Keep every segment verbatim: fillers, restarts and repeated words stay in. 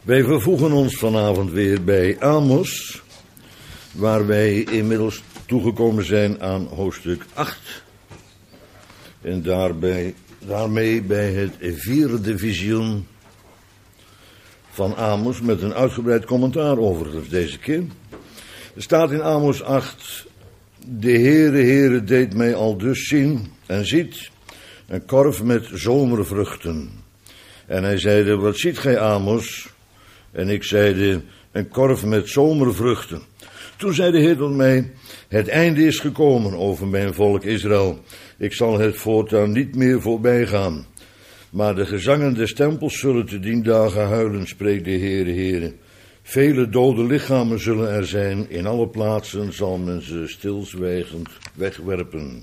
Wij vervoegen ons vanavond weer bij Amos, waar wij inmiddels toegekomen zijn aan hoofdstuk acht. En daarbij, daarmee bij het vierde visioen van Amos met een uitgebreid commentaar overigens deze keer. Er staat in Amos acht, de Heere, Heere deed mij al dus zien en ziet een korf met zomervruchten. En hij zeide, wat ziet gij Amos? En ik zeide, een korf met zomervruchten. Toen zei de Heer tot mij, het einde is gekomen over mijn volk Israël. Ik zal het voortaan niet meer voorbij gaan. Maar de gezangen des tempels zullen te dien dagen huilen, spreekt de Heere, Heere. Vele dode lichamen zullen er zijn, in alle plaatsen zal men ze stilzwijgend wegwerpen.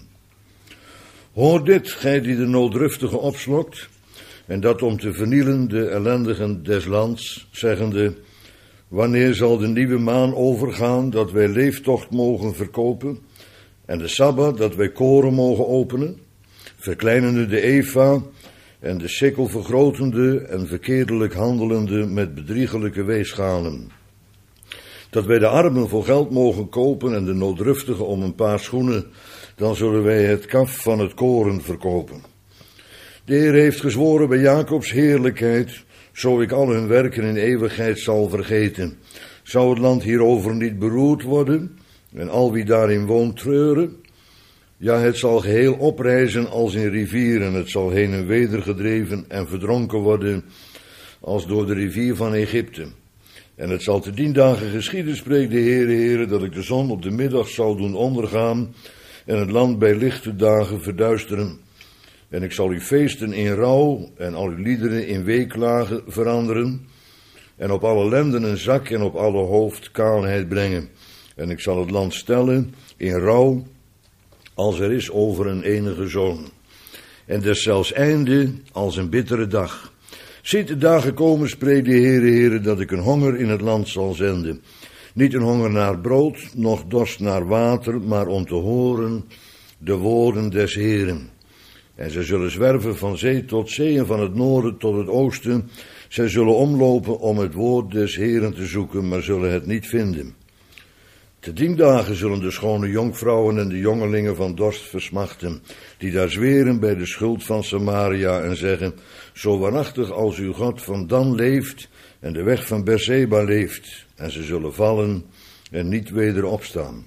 Hoor dit, gij die de nooddruftige opslokt, en dat om te vernielen de ellendigen des lands, zeggende, wanneer zal de nieuwe maan overgaan, dat wij leeftocht mogen verkopen, en de Sabbat, dat wij koren mogen openen, verkleinende de Efa, en de sikkel vergrotende en verkeerdelijk handelende met bedriegelijke weegschalen. Dat wij de armen voor geld mogen kopen en de nooddruftigen om een paar schoenen, dan zullen wij het kaf van het koren verkopen. De Heer heeft gezworen bij Jacobs heerlijkheid, zo ik al hun werken in eeuwigheid zal vergeten. Zou het land hierover niet beroerd worden en al wie daarin woont treuren? Ja, het zal geheel oprijzen als in rivieren, het zal heen en weder gedreven en verdronken worden als door de rivier van Egypte. En het zal te dien dagen geschieden, spreekt de Heere, Heere, dat ik de zon op de middag zal doen ondergaan en het land bij lichte dagen verduisteren. En ik zal uw feesten in rouw en al uw liederen in weeklagen veranderen en op alle lenden een zak en op alle hoofd kaalheid brengen. En ik zal het land stellen in rouw als er is over een enige zoon. En deszelfs einde als een bittere dag. Ziet de dagen komen, spreekt de Heere, Heere, dat ik een honger in het land zal zenden. Niet een honger naar brood, noch dorst naar water, maar om te horen de woorden des Heeren. En zij zullen zwerven van zee tot zee en van het noorden tot het oosten. Zij zullen omlopen om het woord des Heeren te zoeken, maar zullen het niet vinden. Te dien dagen zullen de schone jonkvrouwen en de jongelingen van dorst versmachten, die daar zweren bij de schuld van Samaria en zeggen, zo waarachtig als uw God van Dan leeft en de weg van Berseba leeft, en ze zullen vallen en niet weder opstaan.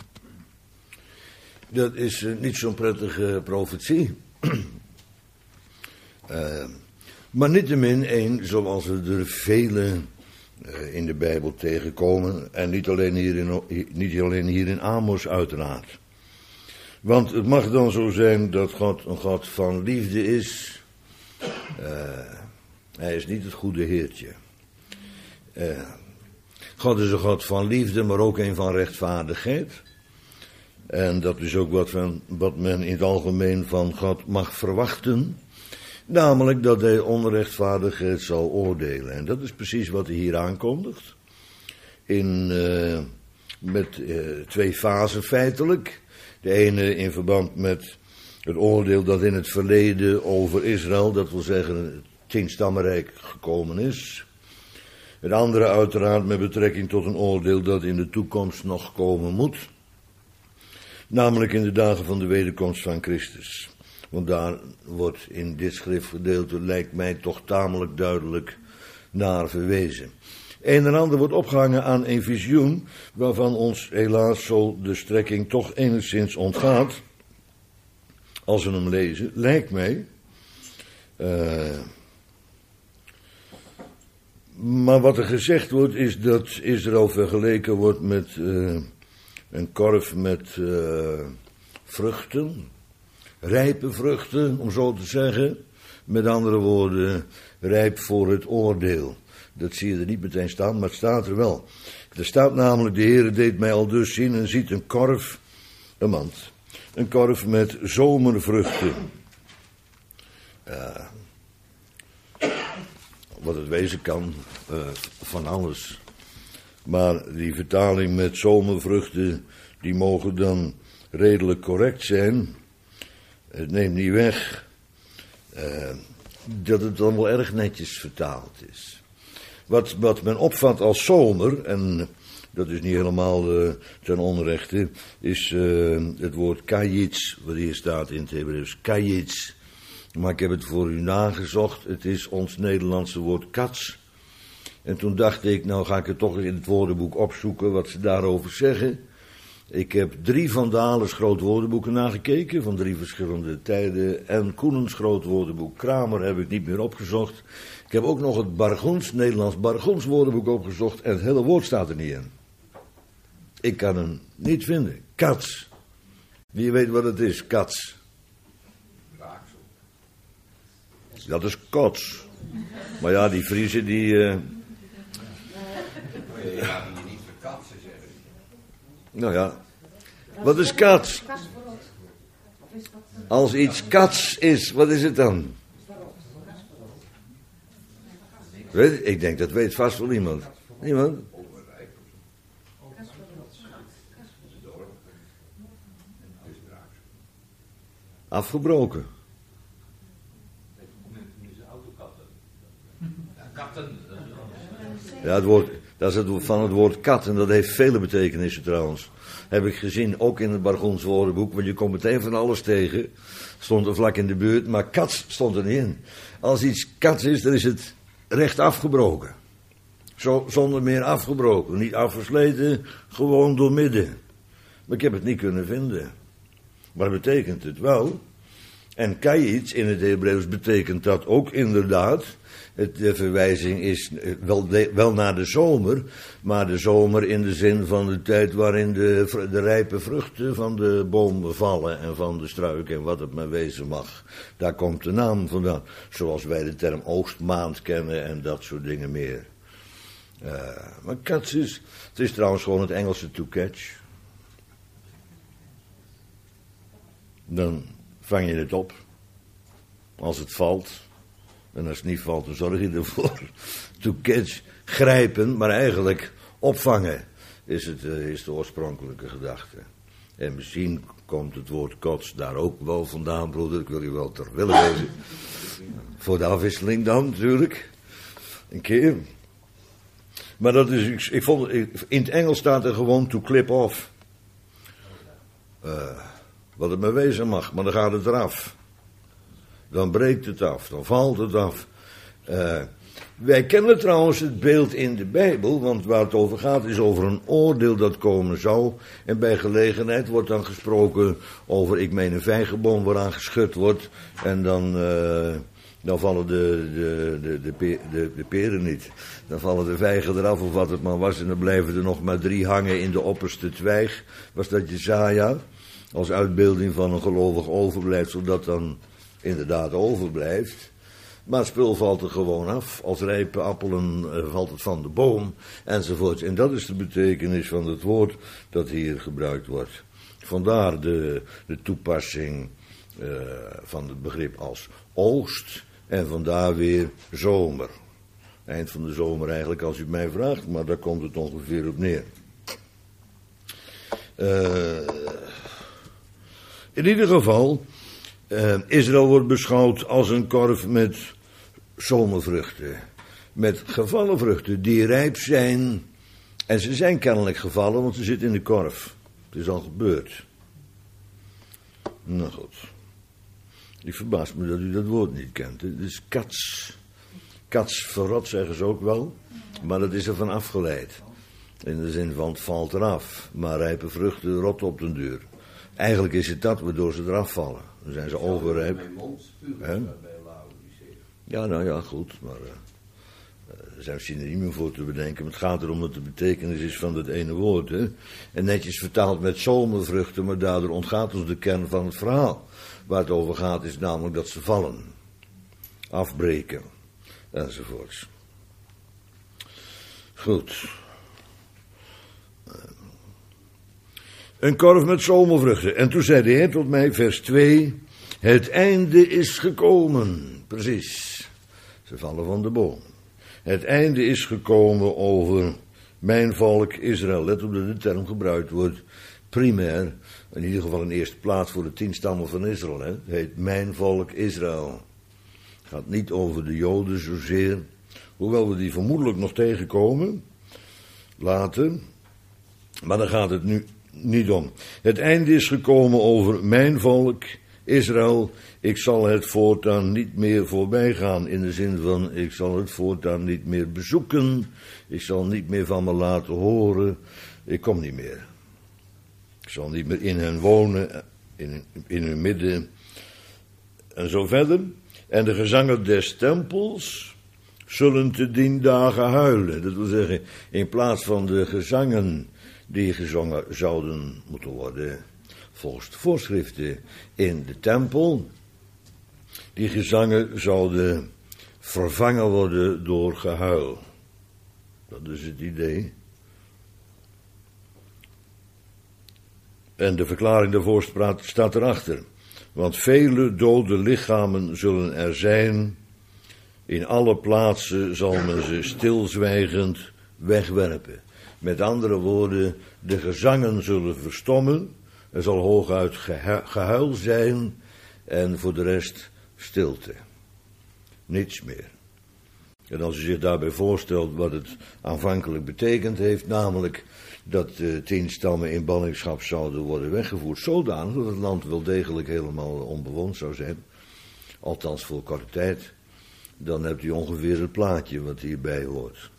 Dat is uh, niet zo'n prettige profetie. uh, maar niettemin een, zoals we er vele uh, in de Bijbel tegenkomen, en niet alleen, hier in, niet alleen hier in Amos uiteraard. Want het mag dan zo zijn dat God een God van liefde is. Uh, hij is niet het goede Heertje. Uh, God is een God van liefde, maar ook een van rechtvaardigheid. En dat is ook wat, van, wat men in het algemeen van God mag verwachten. Namelijk dat hij onrechtvaardigheid zal oordelen. En dat is precies wat hij hier aankondigt. In, uh, met uh, twee fasen feitelijk. De ene in verband met het oordeel dat in het verleden over Israël, dat wil zeggen het tienstammenrijk, gekomen is. Het andere uiteraard met betrekking tot een oordeel dat in de toekomst nog komen moet. Namelijk in de dagen van de wederkomst van Christus. Want daar wordt in dit schriftgedeelte, lijkt mij toch tamelijk duidelijk naar verwezen. Een en ander wordt opgehangen aan een visioen, waarvan ons helaas zo de strekking toch enigszins ontgaat. Als we hem lezen, lijkt mij. Uh, maar wat er gezegd wordt, is dat Israël vergeleken wordt met Uh, een korf met uh, vruchten, rijpe vruchten, om zo te zeggen. Met andere woorden, rijp voor het oordeel. Dat zie je er niet meteen staan, maar het staat er wel. Er staat namelijk, de Heere deed mij al dus zien en ziet een korf, een mand, een korf met zomervruchten. Uh, wat het wezen kan, uh, van alles. Maar die vertaling met zomervruchten, die mogen dan redelijk correct zijn. Het neemt niet weg uh, dat het allemaal erg netjes vertaald is. wat, wat men opvat als zomer, en dat is niet helemaal uh, ten onrechte, is uh, het woord kajits, wat hier staat in het Hebreeuws, kajits. Maar ik heb het voor u nagezocht, het is ons Nederlandse woord kats. En toen dacht ik, nou ga ik het toch eens in het woordenboek opzoeken wat ze daarover zeggen. Ik heb drie Van Dalens groot woordenboeken nagekeken, van drie verschillende tijden. En Koenens groot woordenboek, Kramer heb ik niet meer opgezocht. Ik heb ook nog het Bargoens, Nederlands Bargoens woordenboek opgezocht en het hele woord staat er niet in. Ik kan hem niet vinden. Kats. Wie weet wat het is, kats. Dat is kots. Maar ja, die Friese die... Uh... Ja, die niet verkatsen zeggen. Nou ja. Wat is kats? Als iets kats is, wat is het dan? Weet, ik denk dat weet vast wel iemand. Niemand? Afgebroken. Ja, het woord, dat is het van het woord kat en dat heeft vele betekenissen trouwens. Heb ik gezien, ook in het Bargoens woordenboek, want je komt meteen van alles tegen. Stond er vlak in de buurt, maar kat stond er niet in. Als iets kat is, dan is het recht afgebroken. Zo, zonder meer afgebroken, niet afgesleten, gewoon doormidden. Maar ik heb het niet kunnen vinden. Maar betekent het wel. En kajits in het Hebreeuws betekent dat ook inderdaad. Het, de verwijzing is wel, de, wel naar de zomer, maar de zomer in de zin van de tijd waarin de, de rijpe vruchten van de boom vallen en van de struik en wat het maar wezen mag. Daar komt de naam vandaan, zoals wij de term oogstmaand kennen en dat soort dingen meer. Uh, maar kats is, het is trouwens gewoon het Engelse to catch. Dan vang je het op, als het valt. En als het niet valt, dan zorg je ervoor. To catch, grijpen, maar eigenlijk opvangen is, het, uh, is de oorspronkelijke gedachte. En misschien komt het woord kots daar ook wel vandaan, broeder. Ik wil je wel ter wille wezen. Voor de afwisseling dan, natuurlijk. Een keer. Maar dat is, ik, ik vond, ik, in het Engels staat er gewoon to clip off. Uh, wat het maar wezen mag, maar dan gaat het eraf. Dan breekt het af, dan valt het af. Uh, wij kennen trouwens het beeld in de Bijbel, want waar het over gaat is over een oordeel dat komen zou. En bij gelegenheid wordt dan gesproken over, ik meen, een vijgenboom waaraan geschud wordt. En dan, uh, dan vallen de, de, de, de, pe, de, de peren niet. Dan vallen de vijgen eraf of wat het maar was. En dan blijven er nog maar drie hangen in de opperste twijg. Was dat Jesaja? Als uitbeelding van een gelovig overblijfsel dat dan inderdaad overblijft. Maar het spul valt er gewoon af. Als rijpe appelen uh, valt het van de boom, enzovoort. En dat is de betekenis van het woord dat hier gebruikt wordt. Vandaar de, de toepassing uh, van het begrip als oogst. En vandaar weer zomer. Eind van de zomer eigenlijk, als u het mij vraagt. Maar daar komt het ongeveer op neer. Uh, in ieder geval... Uh, Israël wordt beschouwd als een korf met zomervruchten. Met gevallen vruchten die rijp zijn. En ze zijn kennelijk gevallen, want ze zitten in de korf. Het is al gebeurd. Nou goed. Ik verbaas me dat u dat woord niet kent. Het is kats. Kats verrot zeggen ze ook wel. Maar dat is er van afgeleid. In de zin van het valt eraf. Maar rijpe vruchten rotten op den duur. Eigenlijk is het dat waardoor ze eraf vallen. Dan zijn ze overrijp. Mijn mond spugen bij Laodicea. Ja, nou ja, goed. Maar uh, er zijn synoniemen voor te bedenken. Maar het gaat erom dat de betekenis is van dat ene woord. Hè? En netjes vertaald met zomervruchten. Maar daardoor ontgaat ons de kern van het verhaal. Waar het over gaat is namelijk dat ze vallen. Afbreken. Enzovoorts. Goed. Een korf met zomervruchten. En toen zei de Heer tot mij, vers twee... Het einde is gekomen. Precies. Ze vallen van de boom. Het einde is gekomen over mijn volk Israël. Let op dat de term gebruikt wordt primair. In ieder geval in eerste plaats voor de tien stammen van Israël. Hè. Het heet mijn volk Israël. Het gaat niet over de Joden zozeer. Hoewel we die vermoedelijk nog tegenkomen, later. Maar daar gaat het nu niet om. Het einde is gekomen over mijn volk, Israël. Ik zal het voortaan niet meer voorbij gaan. In de zin van, ik zal het voortaan niet meer bezoeken. Ik zal niet meer van me laten horen. Ik kom niet meer. Ik zal niet meer in hen wonen, in, in hun midden. En zo verder. En de gezangen des tempels zullen te dien dagen huilen. Dat wil zeggen, in plaats van de gezangen die gezongen zouden moeten worden volgens de voorschriften in de tempel, die gezangen zouden vervangen worden door gehuil. Dat is het idee. En de verklaring daarvoor staat erachter. Want vele dode lichamen zullen er zijn. In alle plaatsen zal men ze stilzwijgend wegwerpen. Met andere woorden, de gezangen zullen verstommen. Er zal hooguit gehuil zijn. En voor de rest stilte. Niets meer. En als u zich daarbij voorstelt wat het aanvankelijk betekend heeft, namelijk dat de tien stammen in ballingschap zouden worden weggevoerd, zodanig dat het land wel degelijk helemaal onbewoond zou zijn, althans voor korte tijd, dan hebt u ongeveer het plaatje wat hierbij hoort.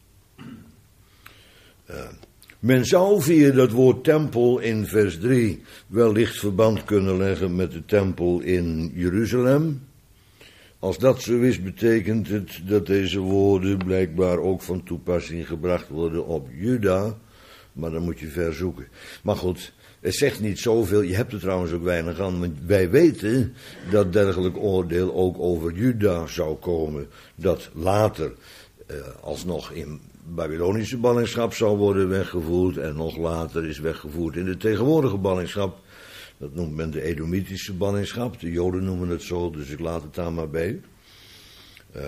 Uh, men zou via dat woord tempel in vers drie wellicht verband kunnen leggen met de tempel in Jeruzalem. Als dat zo is, betekent het dat deze woorden blijkbaar ook van toepassing gebracht worden op Juda. Maar dan moet je ver zoeken. Maar goed, het zegt niet zoveel. Je hebt er trouwens ook weinig aan. Want wij weten dat dergelijk oordeel ook over Juda zou komen. Dat later eh, alsnog in Babylonische ballingschap zou worden weggevoerd. En nog later is weggevoerd in de tegenwoordige ballingschap. Dat noemt men de Edomitische ballingschap. De Joden noemen het zo, dus ik laat het daar maar bij. Uh,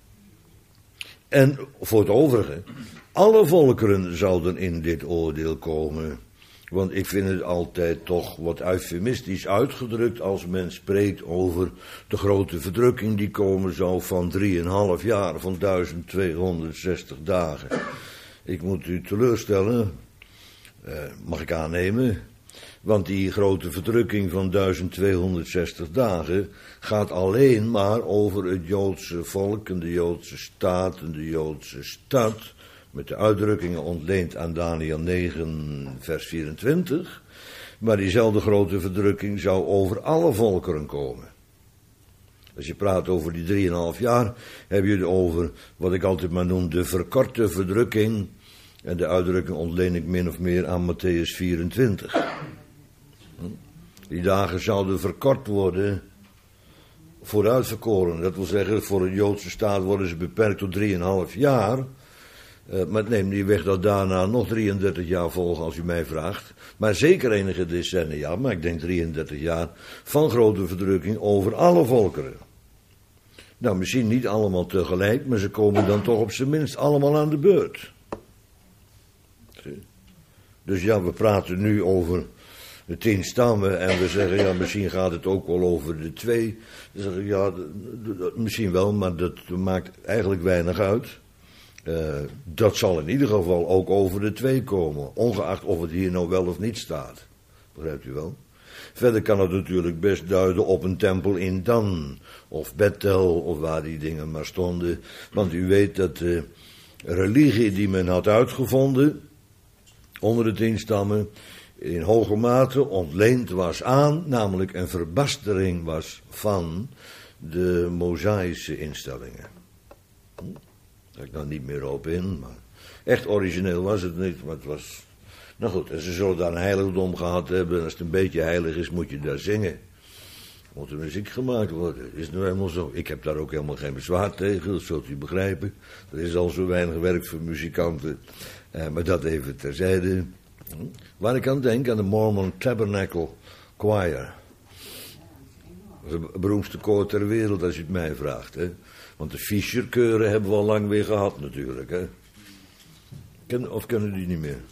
en voor het overige, alle volkeren zouden in dit oordeel komen. Want ik vind het altijd toch wat eufemistisch uitgedrukt als men spreekt over de grote verdrukking die komen zou van drieënhalf jaar, van duizend tweehonderdzestig dagen. Ik moet u teleurstellen, uh, mag ik aannemen. Want die grote verdrukking van duizend tweehonderdzestig dagen gaat alleen maar over het Joodse volk en de Joodse staat en de Joodse stad. Met de uitdrukkingen ontleend aan Daniel negen vers vierentwintig. Maar diezelfde grote verdrukking zou over alle volkeren komen. Als je praat over die drieënhalf jaar, heb je het over wat ik altijd maar noem de verkorte verdrukking. En de uitdrukking ontleen ik min of meer aan Matthäus vierentwintig. Die dagen zouden verkort worden, vooruitverkoren. Dat wil zeggen, voor de Joodse staat worden ze beperkt tot drieënhalf jaar. Uh, maar het neemt niet weg dat daarna nog drieëndertig jaar volgen, als u mij vraagt. Maar zeker enige decennia, maar ik denk drieëndertig jaar, van grote verdrukking over alle volkeren. Nou, misschien niet allemaal tegelijk, maar ze komen dan toch op zijn minst allemaal aan de beurt. Dus ja, we praten nu over de tien stammen en we zeggen, ja, misschien gaat het ook wel over de twee. Dan zeg ik, ja, misschien wel, maar dat maakt eigenlijk weinig uit. Uh, dat zal in ieder geval ook over de twee komen, ongeacht of het hier nou wel of niet staat. Begrijpt u wel? Verder kan het natuurlijk best duiden op een tempel in Dan, of Bethel, of waar die dingen maar stonden. Want u weet dat de religie die men had uitgevonden onder de tien stammen in hoge mate ontleend was aan, namelijk een verbastering was van de Mosaïsche instellingen. Hm? Daar ga ik nou niet meer op in, maar echt origineel was het niet, maar het was... Nou goed, en ze zullen daar een heiligdom gehad hebben, en als het een beetje heilig is, moet je daar zingen. Moet er muziek gemaakt worden, dat is nu helemaal zo. Ik heb daar ook helemaal geen bezwaar tegen, dat zult u begrijpen. Er is al zo weinig werk voor muzikanten, eh, maar dat even terzijde. Waar ik aan denk, aan de Mormon Tabernacle Choir. Dat is het beroemdste koor ter wereld, als je het mij vraagt. Hè? Want de Fischer-keuren hebben we al lang weer gehad natuurlijk. Hè? Ken, of kennen die niet meer?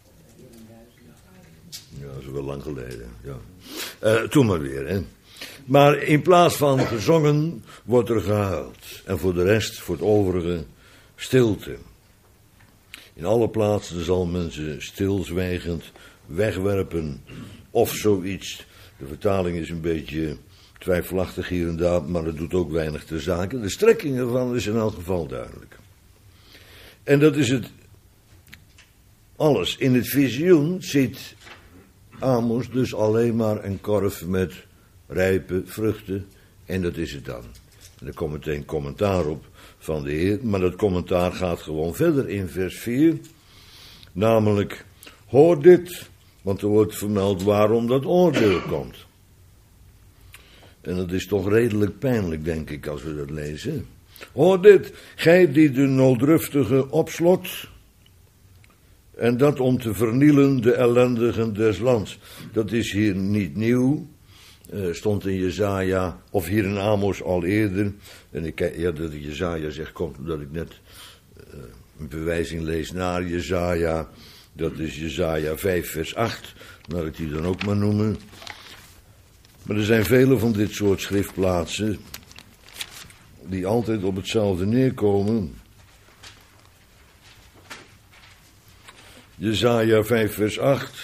Ja, dat is wel lang geleden. Ja. Uh, toen maar weer. Hè? Maar in plaats van gezongen wordt er gehuild. En voor de rest, voor het overige, stilte. In alle plaatsen zal men ze stilzwijgend wegwerpen of zoiets. De vertaling is een beetje twijfelachtig hier en daar, maar het doet ook weinig ter zake. De strekking ervan is in elk geval duidelijk. En dat is het alles. In het visioen ziet Amos dus alleen maar een korf met rijpe vruchten en dat is het dan. En er komt meteen commentaar op van de Heer, maar dat commentaar gaat gewoon verder in vers vier. Namelijk, hoor dit, want er wordt vermeld waarom dat oordeel komt. En dat is toch redelijk pijnlijk, denk ik, als we dat lezen. Hoor dit, gij die de nooddruftige opslokt, en dat om te vernielen de ellendigen des lands. Dat is hier niet nieuw. Uh, stond in Jesaja, of hier in Amos al eerder. En ik, ja, dat Jesaja zegt, komt omdat ik net uh, een bewijzing lees naar Jesaja. Dat is Jesaja vijf vers acht. Laat ik die dan ook maar noemen. Maar er zijn vele van dit soort schriftplaatsen die altijd op hetzelfde neerkomen. Jesaja vijf vers acht.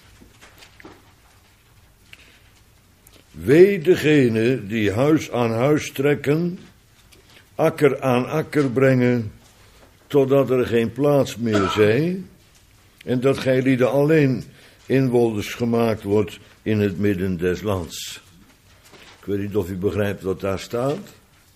Wee degene die huis aan huis trekken, akker aan akker brengen, totdat er geen plaats meer zij, en dat gij lieden alleen inwoners gemaakt wordt in het midden des lands. Ik weet niet of u begrijpt wat daar staat.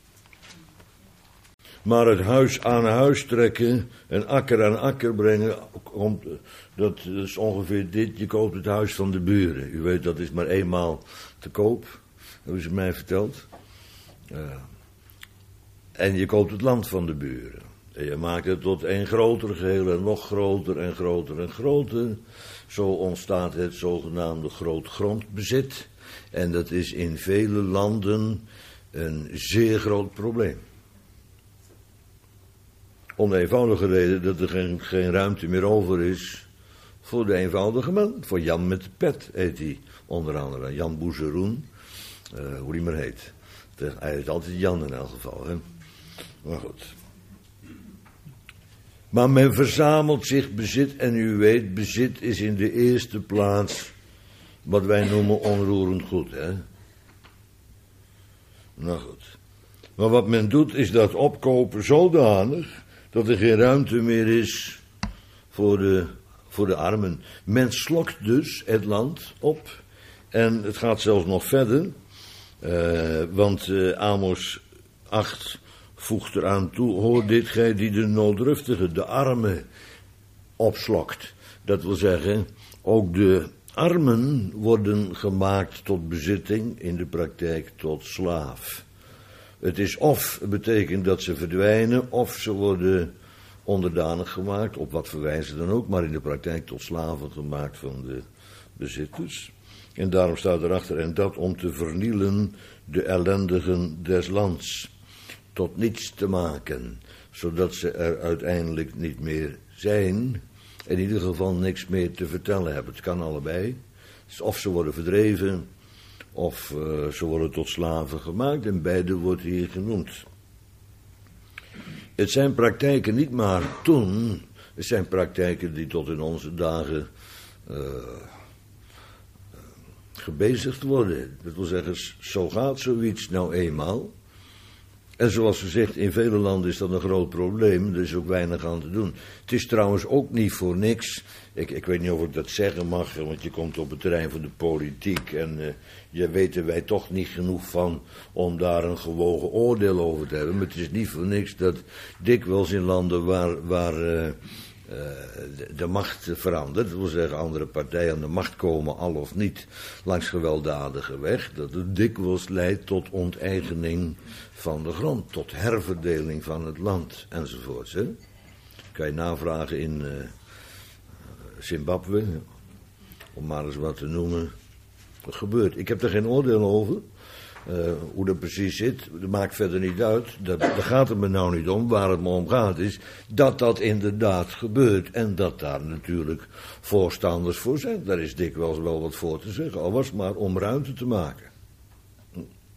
Maar het huis aan huis trekken en akker aan akker brengen, dat is ongeveer dit. Je koopt het huis van de buren. U weet, dat is maar eenmaal te koop, hebben ze mij verteld. Uh, en je koopt het land van de buren. En je maakt het tot een groter geheel en nog groter en groter en groter. Zo ontstaat het zogenaamde grootgrondbezit. En dat is in vele landen een zeer groot probleem. Om de eenvoudige reden dat er geen, geen ruimte meer over is voor de eenvoudige man. Voor Jan met de pet heet hij onder andere. Jan Boezeroen, uh, hoe die maar heet. Hij heet altijd Jan in elk geval. Hè? Maar goed. Maar men verzamelt zich bezit en u weet, bezit is in de eerste plaats wat wij noemen onroerend goed. Hè? Nou goed. Maar wat men doet is dat opkopen zodanig dat er geen ruimte meer is voor de, voor de armen. Men slokt dus het land op. En het gaat zelfs nog verder. Uh, want uh, Amos acht voegt eraan toe. Hoor dit gij die de nooddruftige, de armen, opslokt. Dat wil zeggen, ook de armen worden gemaakt tot bezitting, in de praktijk tot slaaf. Het is of, het betekent dat ze verdwijnen, of ze worden onderdanig gemaakt, op wat voor wijze dan ook, maar in de praktijk tot slaven gemaakt van de bezitters. En daarom staat erachter, en dat om te vernielen de ellendigen des lands, tot niets te maken, zodat ze er uiteindelijk niet meer zijn, in ieder geval niks meer te vertellen hebben. Het kan allebei, dus of ze worden verdreven, of uh, ze worden tot slaven gemaakt, en beide wordt hier genoemd. Het zijn praktijken niet maar toen, het zijn praktijken die tot in onze dagen uh, gebezigd worden. Dat wil zeggen, zo gaat zoiets nou eenmaal. En zoals gezegd, in vele landen is dat een groot probleem, er is ook weinig aan te doen. Het is trouwens ook niet voor niks, ik, ik weet niet of ik dat zeggen mag, want je komt op het terrein van de politiek en uh, je weet er wij toch niet genoeg van om daar een gewogen oordeel over te hebben. Maar het is niet voor niks dat dikwijls in landen waar, waar uh, uh, de, de macht verandert, dat wil zeggen andere partijen aan de macht komen, al of niet, langs gewelddadige weg, dat het dikwijls leidt tot onteigening van de grond, tot herverdeling van het land, enzovoorts. Hè? Kan je navragen in uh, Zimbabwe, om maar eens wat te noemen. Dat gebeurt. Ik heb er geen oordeel over, uh, hoe dat precies zit. Dat maakt verder niet uit. Dat, daar gaat het me nou niet om. Waar het me om gaat is dat dat inderdaad gebeurt. En dat daar natuurlijk voorstanders voor zijn. Daar is dikwijls wel wat voor te zeggen. Al was het maar om ruimte te maken.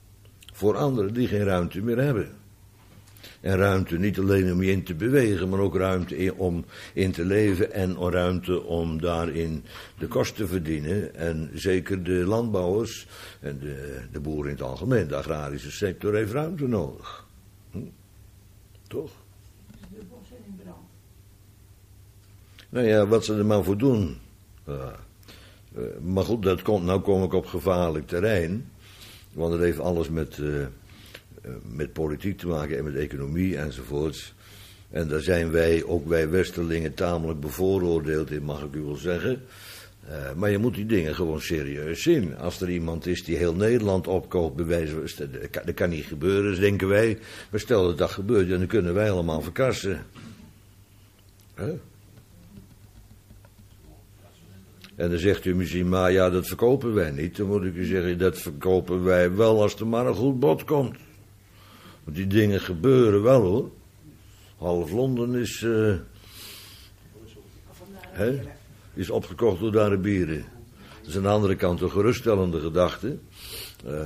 voor anderen die geen ruimte meer hebben. En ruimte niet alleen om je in te bewegen, maar ook ruimte om in te leven en ruimte om daarin de kost te verdienen. En zeker de landbouwers en de, de boeren in het algemeen, de agrarische sector heeft ruimte nodig. Hm? Toch? De bossen in brand. Nou ja, wat ze er maar voor doen. Uh, uh, maar goed, dat komt, nou kom ik op gevaarlijk terrein. Want het heeft alles met... Uh, met politiek te maken en met economie enzovoorts. En daar zijn wij, ook wij Westerlingen, tamelijk bevooroordeeld in, mag ik u wel zeggen. Uh, maar je moet die dingen gewoon serieus zien. Als er iemand is die heel Nederland opkoopt, bewijzen we, dat kan niet gebeuren, denken wij. Maar stel dat dat gebeurt, dan kunnen wij allemaal verkassen. Huh? En dan zegt u misschien, maar ja, dat verkopen wij niet. Dan moet ik u zeggen, dat verkopen wij wel als er maar een goed bod komt. Want die dingen gebeuren wel, hoor. Half Londen is, uh, hè, is opgekocht door de Arabieren. Dat is aan de andere kant een geruststellende gedachte. Uh,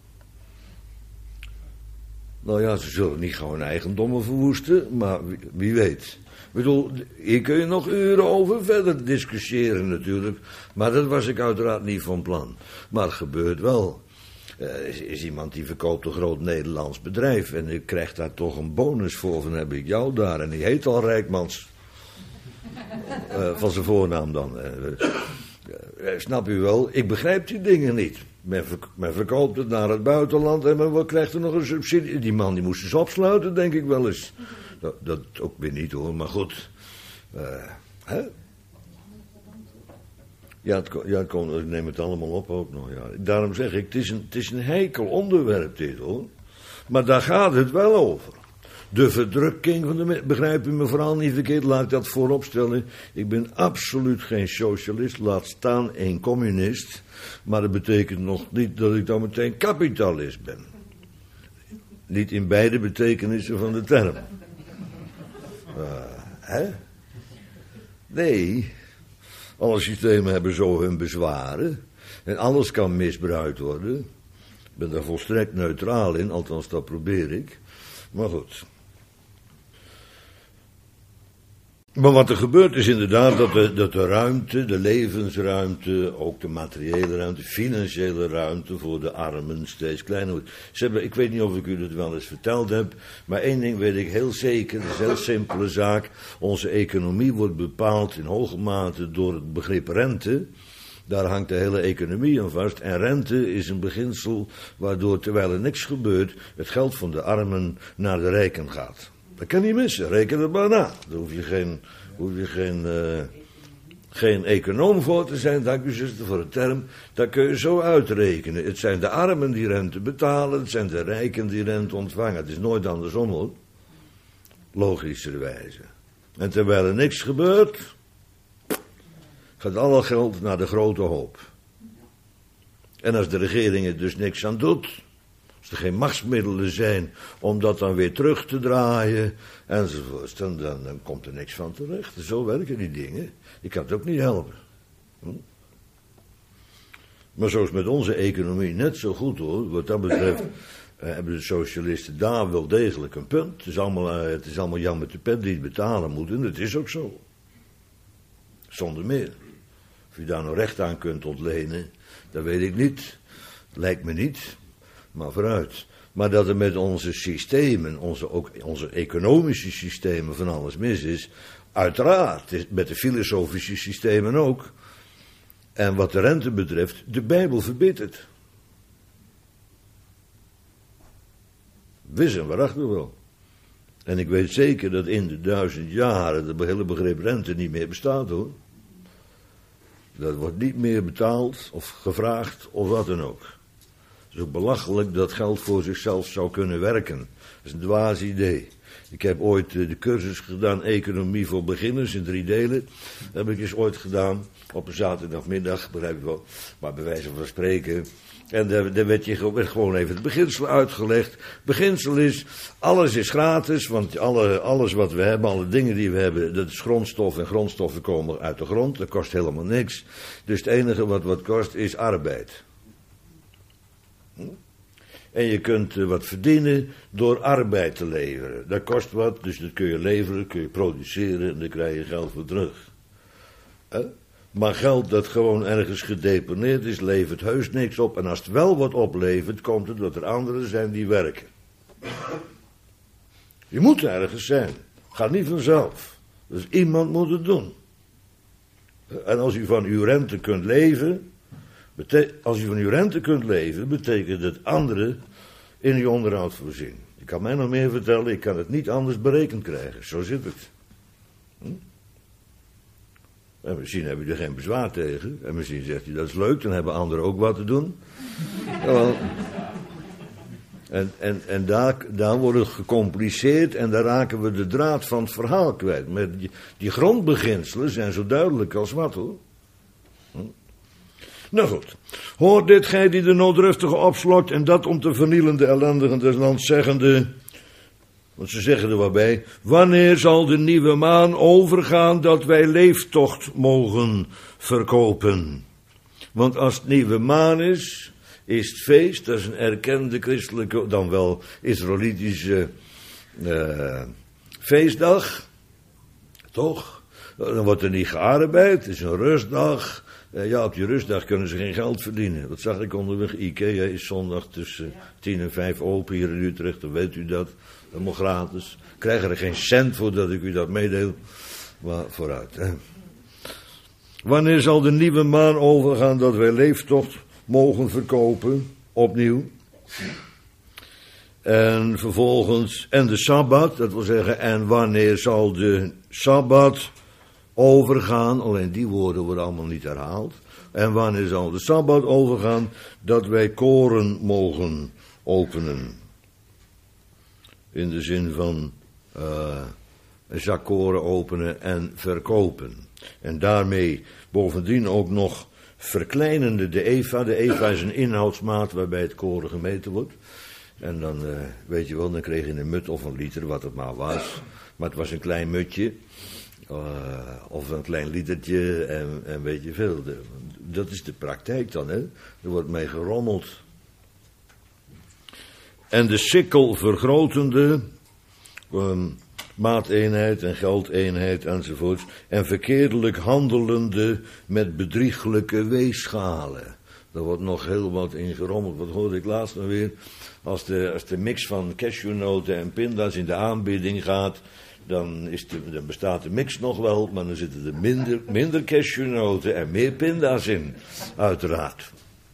nou ja, ze zullen niet gewoon eigendommen verwoesten, maar wie, wie weet. Ik bedoel, hier kun je nog uren over verder discussiëren natuurlijk. Maar dat was ik uiteraard niet van plan. Maar het gebeurt wel. Uh, is, is iemand die verkoopt een groot Nederlands bedrijf en ik krijg daar toch een bonus voor, van heb ik jou daar. En die heet al Rijkmans. Uh, van zijn voornaam dan. Uh, uh, snap u wel, ik begrijp die dingen niet. Men, verk- men verkoopt het naar het buitenland en men krijgt er nog een subsidie. Die man die moest eens opsluiten, denk ik wel eens. Dat, dat ook weer niet hoor, maar goed. Uh, hè? Ja, het, ja het komt, ik neem het allemaal op ook nog. Ja. Daarom zeg ik, het is, een, het is een heikel onderwerp dit hoor. Maar daar gaat het wel over. De verdrukking van de... Begrijp u me vooral niet verkeerd, laat ik dat voorop stellen. Ik ben absoluut geen socialist, laat staan een communist. Maar dat betekent nog niet dat ik dan meteen kapitalist ben. Niet in beide betekenissen van de term. Uh, hè? Nee... Alle systemen hebben zo hun bezwaren. En alles kan misbruikt worden. Ik ben daar volstrekt neutraal in, althans dat probeer ik. Maar goed. Maar wat er gebeurt is inderdaad dat de, dat de ruimte, de levensruimte, ook de materiële ruimte, financiële ruimte voor de armen steeds kleiner wordt. Ze hebben, ik weet niet of ik u dat wel eens verteld heb, maar één ding weet ik heel zeker, dat is een heel simpele zaak. Onze economie wordt bepaald in hoge mate door het begrip rente. Daar hangt de hele economie aan vast. En rente is een beginsel waardoor, terwijl er niks gebeurt, het geld van de armen naar de rijken gaat. Dat kan niet missen, reken het maar na. Daar hoef je geen, hoef je geen, uh, geen econoom voor te zijn, dank u zuster voor de term. Dat kun je zo uitrekenen. Het zijn de armen die rente betalen, het zijn de rijken die rente ontvangen. Het is nooit andersom hoor. Logischerwijze. En terwijl er niks gebeurt, gaat alle geld naar de grote hoop. En als de regering er dus niks aan doet, als er geen machtsmiddelen zijn om dat dan weer terug te draaien enzovoort, dan, dan, dan komt er niks van terecht. Zo werken die dingen. Je kan het ook niet helpen. Hm? Maar zo is met onze economie net zo goed hoor. Wat dat betreft uh, hebben de socialisten daar wel degelijk een punt. Het is allemaal, uh, het is allemaal Jan met de pet die het betalen moet en dat is ook zo. Zonder meer. Of je daar nog recht aan kunt ontlenen, dat weet ik niet. Lijkt me niet. Maar vooruit. Maar dat er met onze systemen, onze, ook onze economische systemen van alles mis is, uiteraard. Met de filosofische systemen ook. En wat de rente betreft, de Bijbel verbiedt het. Wis en waarachtig wel. En ik weet zeker dat in de duizend jaren het hele begrip rente niet meer bestaat hoor. Dat wordt niet meer betaald of gevraagd of wat dan ook. Het is ook belachelijk dat geld voor zichzelf zou kunnen werken. Dat is een dwaas idee. Ik heb ooit de cursus gedaan, economie voor beginners, in drie delen. Dat heb ik eens ooit gedaan, op een zaterdagmiddag, begrijp je wel. Maar bij wijze van spreken. En daar, daar werd, je, werd gewoon even het beginsel uitgelegd. Het beginsel is, alles is gratis, want alle, alles wat we hebben, alle dingen die we hebben, dat is grondstof en grondstoffen komen uit de grond. Dat kost helemaal niks. Dus het enige wat wat kost is arbeid. Hm? En je kunt uh, wat verdienen door arbeid te leveren. Dat kost wat, dus dat kun je leveren, kun je produceren en dan krijg je geld voor terug. Uh? Maar geld dat gewoon ergens gedeponeerd is, levert heus niks op. En als het wel wat oplevert, komt het dat er anderen zijn die werken. Je moet ergens zijn. Gaat niet vanzelf. Dus iemand moet het doen. En als u van uw rente kunt leven, bete- als u van uw rente kunt leven, betekent het anderen in uw onderhoud voorzien. Je kan mij nog meer vertellen, ik kan het niet anders berekend krijgen. Zo zit het. Hm? En misschien heb je er geen bezwaar tegen. En misschien zegt hij dat is leuk, dan hebben anderen ook wat te doen. Jawel. En, en, en daar, daar wordt het gecompliceerd en daar raken we de draad van het verhaal kwijt. Met die, die grondbeginselen zijn zo duidelijk als wat, hoor. Hm? Nou goed. Hoor dit gij die de nooddruftige opslokt en dat om te vernielen de ellendigen des lands zeggende. Want ze zeggen er wat bij. Wanneer zal de nieuwe maan overgaan dat wij leeftocht mogen verkopen? Want als het nieuwe maan is, is het feest, dat is een erkende christelijke, dan wel Israëlitische uh, feestdag. Toch? Dan wordt er niet gearbeid, het is een rustdag. Uh, ja, op die rustdag kunnen ze geen geld verdienen. Dat zag ik onderweg. Ikea is zondag tussen tien en vijf open hier in Utrecht, dan weet u dat. Helemaal gratis. Ik krijg er geen cent voor dat ik u dat meedeel. Maar vooruit. Hè. Wanneer zal de nieuwe maan overgaan dat wij leeftocht mogen verkopen? Opnieuw. En vervolgens, en de Sabbat, dat wil zeggen, en wanneer zal de Sabbat overgaan? Alleen die woorden worden allemaal niet herhaald. En wanneer zal de Sabbat overgaan dat wij koren mogen openen? In de zin van uh, een zak koren openen en verkopen. En daarmee bovendien ook nog verkleinende de eva. De eva is een inhoudsmaat waarbij het koren gemeten wordt. En dan, uh, weet je wel, dan kreeg je een mut of een liter, wat het maar was. Maar het was een klein mutje. Uh, of een klein litertje en, en weet je veel. De, dat is de praktijk dan, hè. Er wordt mee gerommeld. En de sikkel vergrotende, um, maateenheid en geldeenheid enzovoorts. En verkeerdelijk handelende met bedrieglijke weegschalen. Daar wordt nog heel wat in gerommeld. Wat hoorde ik laatst nog weer? Als de, als de mix van cashewnoten en pinda's in de aanbieding gaat, dan, is de, dan bestaat de mix nog wel, maar dan zitten er minder, minder cashewnoten en meer pinda's in, uiteraard.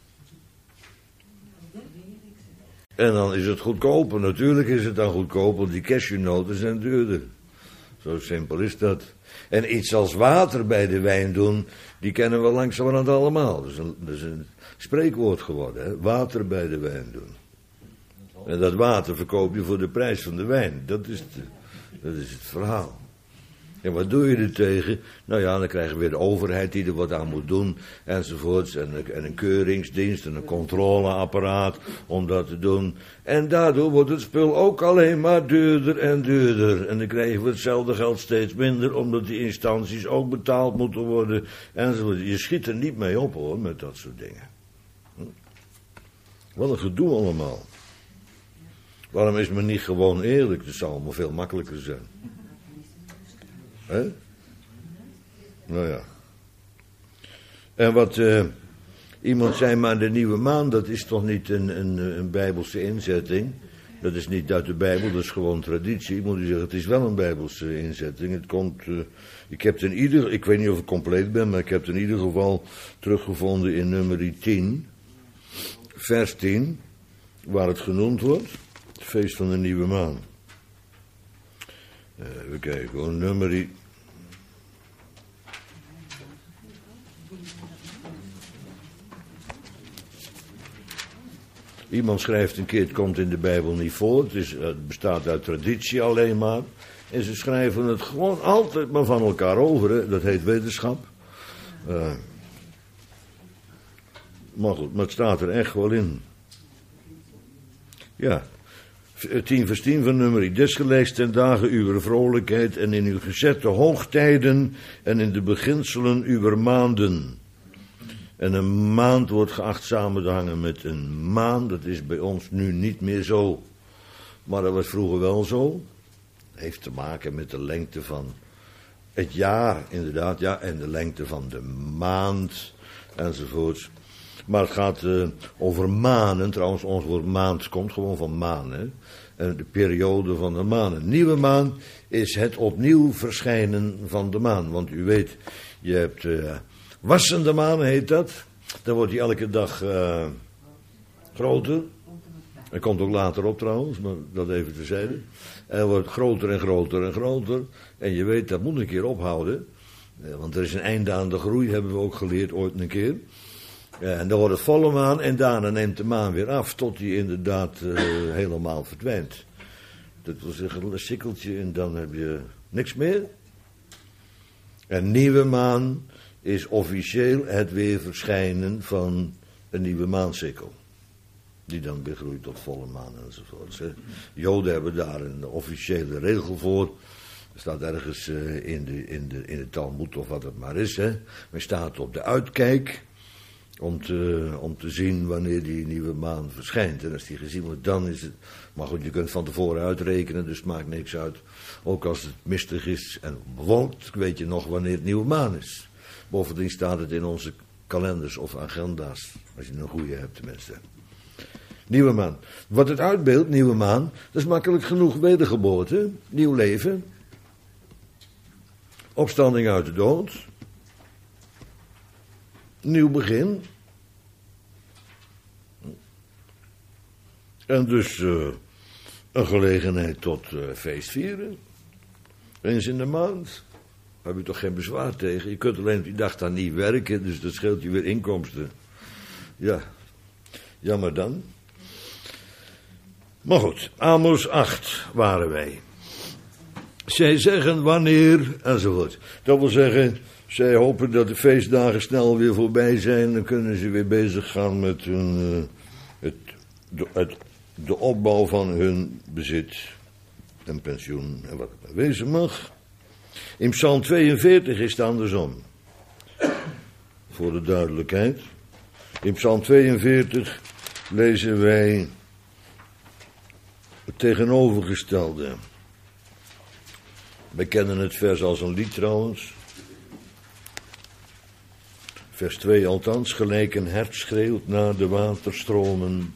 En dan is het goedkoper. Natuurlijk is het dan goedkoper, want die cashewnoten zijn duurder. Zo simpel is dat. En iets als water bij de wijn doen, die kennen we langzamerhand allemaal. Dat is een, dat is een spreekwoord geworden, hè? Water bij de wijn doen. En dat water verkoop je voor de prijs van de wijn. Dat is, de, dat is het verhaal. En wat doe je er tegen? Nou ja, dan krijgen we weer de overheid die er wat aan moet doen, enzovoorts. En, en een keuringsdienst en een controleapparaat om dat te doen. En daardoor wordt het spul ook alleen maar duurder en duurder. En dan krijgen we hetzelfde geld steeds minder, omdat die instanties ook betaald moeten worden, enzovoort. Je schiet er niet mee op, hoor, met dat soort dingen. Hm? Wat een gedoe allemaal. Waarom is men niet gewoon eerlijk? Dat zou allemaal veel makkelijker zijn. Hè? Nou ja. En wat uh, iemand zei, maar de nieuwe maan, dat is toch niet een, een, een bijbelse inzetting? Dat is niet uit de Bijbel, dat is gewoon traditie. Ik moet u zeggen, het is wel een bijbelse inzetting. Het komt, uh, ik heb het in ieder, ik weet niet of ik compleet ben, maar ik heb het in ieder geval teruggevonden in nummer tien, vers tien, waar het genoemd wordt. Het feest van de nieuwe maan. Uh, even kijken hoor, nummer. Iemand schrijft een keer, het komt in de Bijbel niet voor, het, is, het bestaat uit traditie alleen maar. En ze schrijven het gewoon altijd maar van elkaar over, hè. Dat heet wetenschap. Uh, maar goed, maar het staat er echt wel in. Ja. tien vers tien van nummer. Desgelijks ten dagen uw vrolijkheid en in uw gezette hoogtijden en in de beginselen uw maanden. En een maand wordt geacht samen te hangen met een maan. Dat is bij ons nu niet meer zo. Maar dat was vroeger wel zo. Heeft te maken met de lengte van het jaar, inderdaad, ja, en de lengte van de maand, enzovoort. Maar het gaat uh, over maanden. Trouwens, ons woord maand komt gewoon van maan, hè. En de periode van de maan. Een nieuwe maan is het opnieuw verschijnen van de maan. Want u weet, je hebt uh, wassende maan, heet dat. Dan wordt die elke dag uh, groter. Hij komt ook later op trouwens, maar dat even terzijde. En hij wordt groter en groter en groter. En je weet, dat moet een keer ophouden. Want er is een einde aan de groei, hebben we ook geleerd ooit een keer. En dan wordt het volle maan en daarna neemt de maan weer af. Tot die inderdaad uh, helemaal verdwijnt. Dat wil zeggen, een sikkeltje en dan heb je niks meer. Een nieuwe maan is officieel het weer verschijnen van een nieuwe maansikkel. Die dan weer groeit tot volle maan enzovoort. Joden hebben daar een officiële regel voor. Er staat ergens uh, in, de, in, de, in de Talmud of wat het maar is. Hè. Men staat op de uitkijk om te, om te zien wanneer die nieuwe maan verschijnt. En als die gezien wordt, dan is het... Maar goed, je kunt van tevoren uitrekenen, dus het maakt niks uit. Ook als het mistig is en bewolkt, weet je nog wanneer het nieuwe maan is. Bovendien staat het in onze kalenders of agenda's. Als je een goede hebt tenminste. Nieuwe maan. Wat het uitbeeldt, nieuwe maan, dat is makkelijk genoeg wedergeboorte, nieuw leven, opstanding uit de dood, nieuw begin. En dus uh, een gelegenheid tot uh, feestvieren. Eens in de maand. Daar heb je toch geen bezwaar tegen. Je kunt alleen op die dag dan niet werken, dus dat scheelt je weer inkomsten. Ja, jammer dan. Maar goed, Amos acht waren wij. Zij zeggen wanneer, enzovoort. Dat wil zeggen, zij hopen dat de feestdagen snel weer voorbij zijn. Dan kunnen ze weer bezig gaan met hun, uh, het, de, het, de opbouw van hun bezit en pensioen en wat het maar wezen mag. In Psalm tweeënveertig is het andersom. Voor de duidelijkheid. In Psalm tweeënveertig lezen wij het tegenovergestelde. Wij kennen het vers als een lied trouwens. Vers twee althans. Gelijk een hert schreeuwt naar de waterstromen.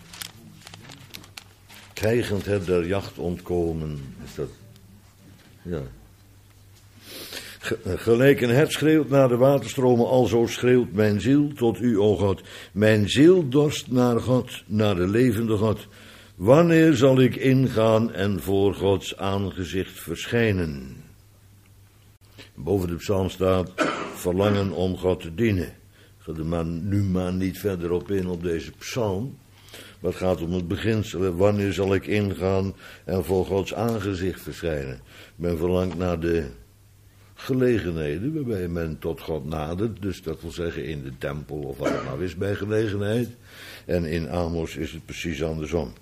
Krijgend het der jacht ontkomen. Is dat? Ja. Gelijk een hert schreeuwt naar de waterstromen, alzo schreeuwt mijn ziel tot u, o God. Mijn ziel dorst naar God, naar de levende God. Wanneer zal ik ingaan en voor Gods aangezicht verschijnen? Boven de psalm staat verlangen om God te dienen. Ik ga er maar, nu maar niet verder op in op deze psalm. Maar het gaat om het beginsel. Wanneer zal ik ingaan en voor Gods aangezicht verschijnen? Men verlangt naar de gelegenheden waarbij men tot God nadert. Dus dat wil zeggen in de tempel of wat het nou is bij gelegenheid. En in Amos is het precies andersom.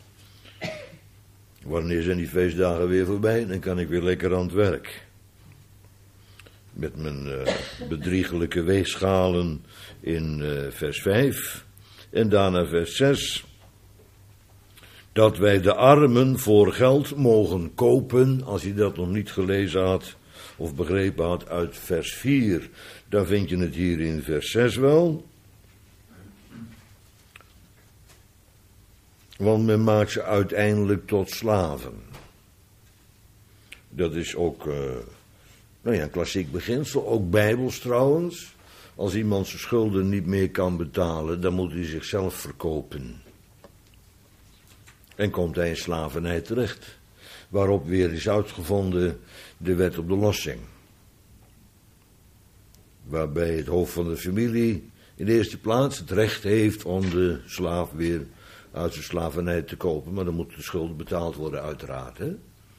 Wanneer zijn die feestdagen weer voorbij? Dan kan ik weer lekker aan het werk. Met mijn uh, bedriegelijke weegschalen in uh, vers vijf. En daarna vers zes. Dat wij de armen voor geld mogen kopen. Als je dat nog niet gelezen had of begrepen had uit vers vier. Dan vind je het hier in vers zes wel. Want men maakt ze uiteindelijk tot slaven. Dat is ook uh, nou ja, een klassiek beginsel, ook bijbels trouwens. Als iemand zijn schulden niet meer kan betalen, dan moet hij zichzelf verkopen. En komt hij in slavernij terecht. Waarop weer is uitgevonden de wet op de lossing. Waarbij het hoofd van de familie in de eerste plaats het recht heeft om de slaaf weer uit zijn slavernij te kopen. Maar dan moeten de schulden betaald worden uiteraard. Hè?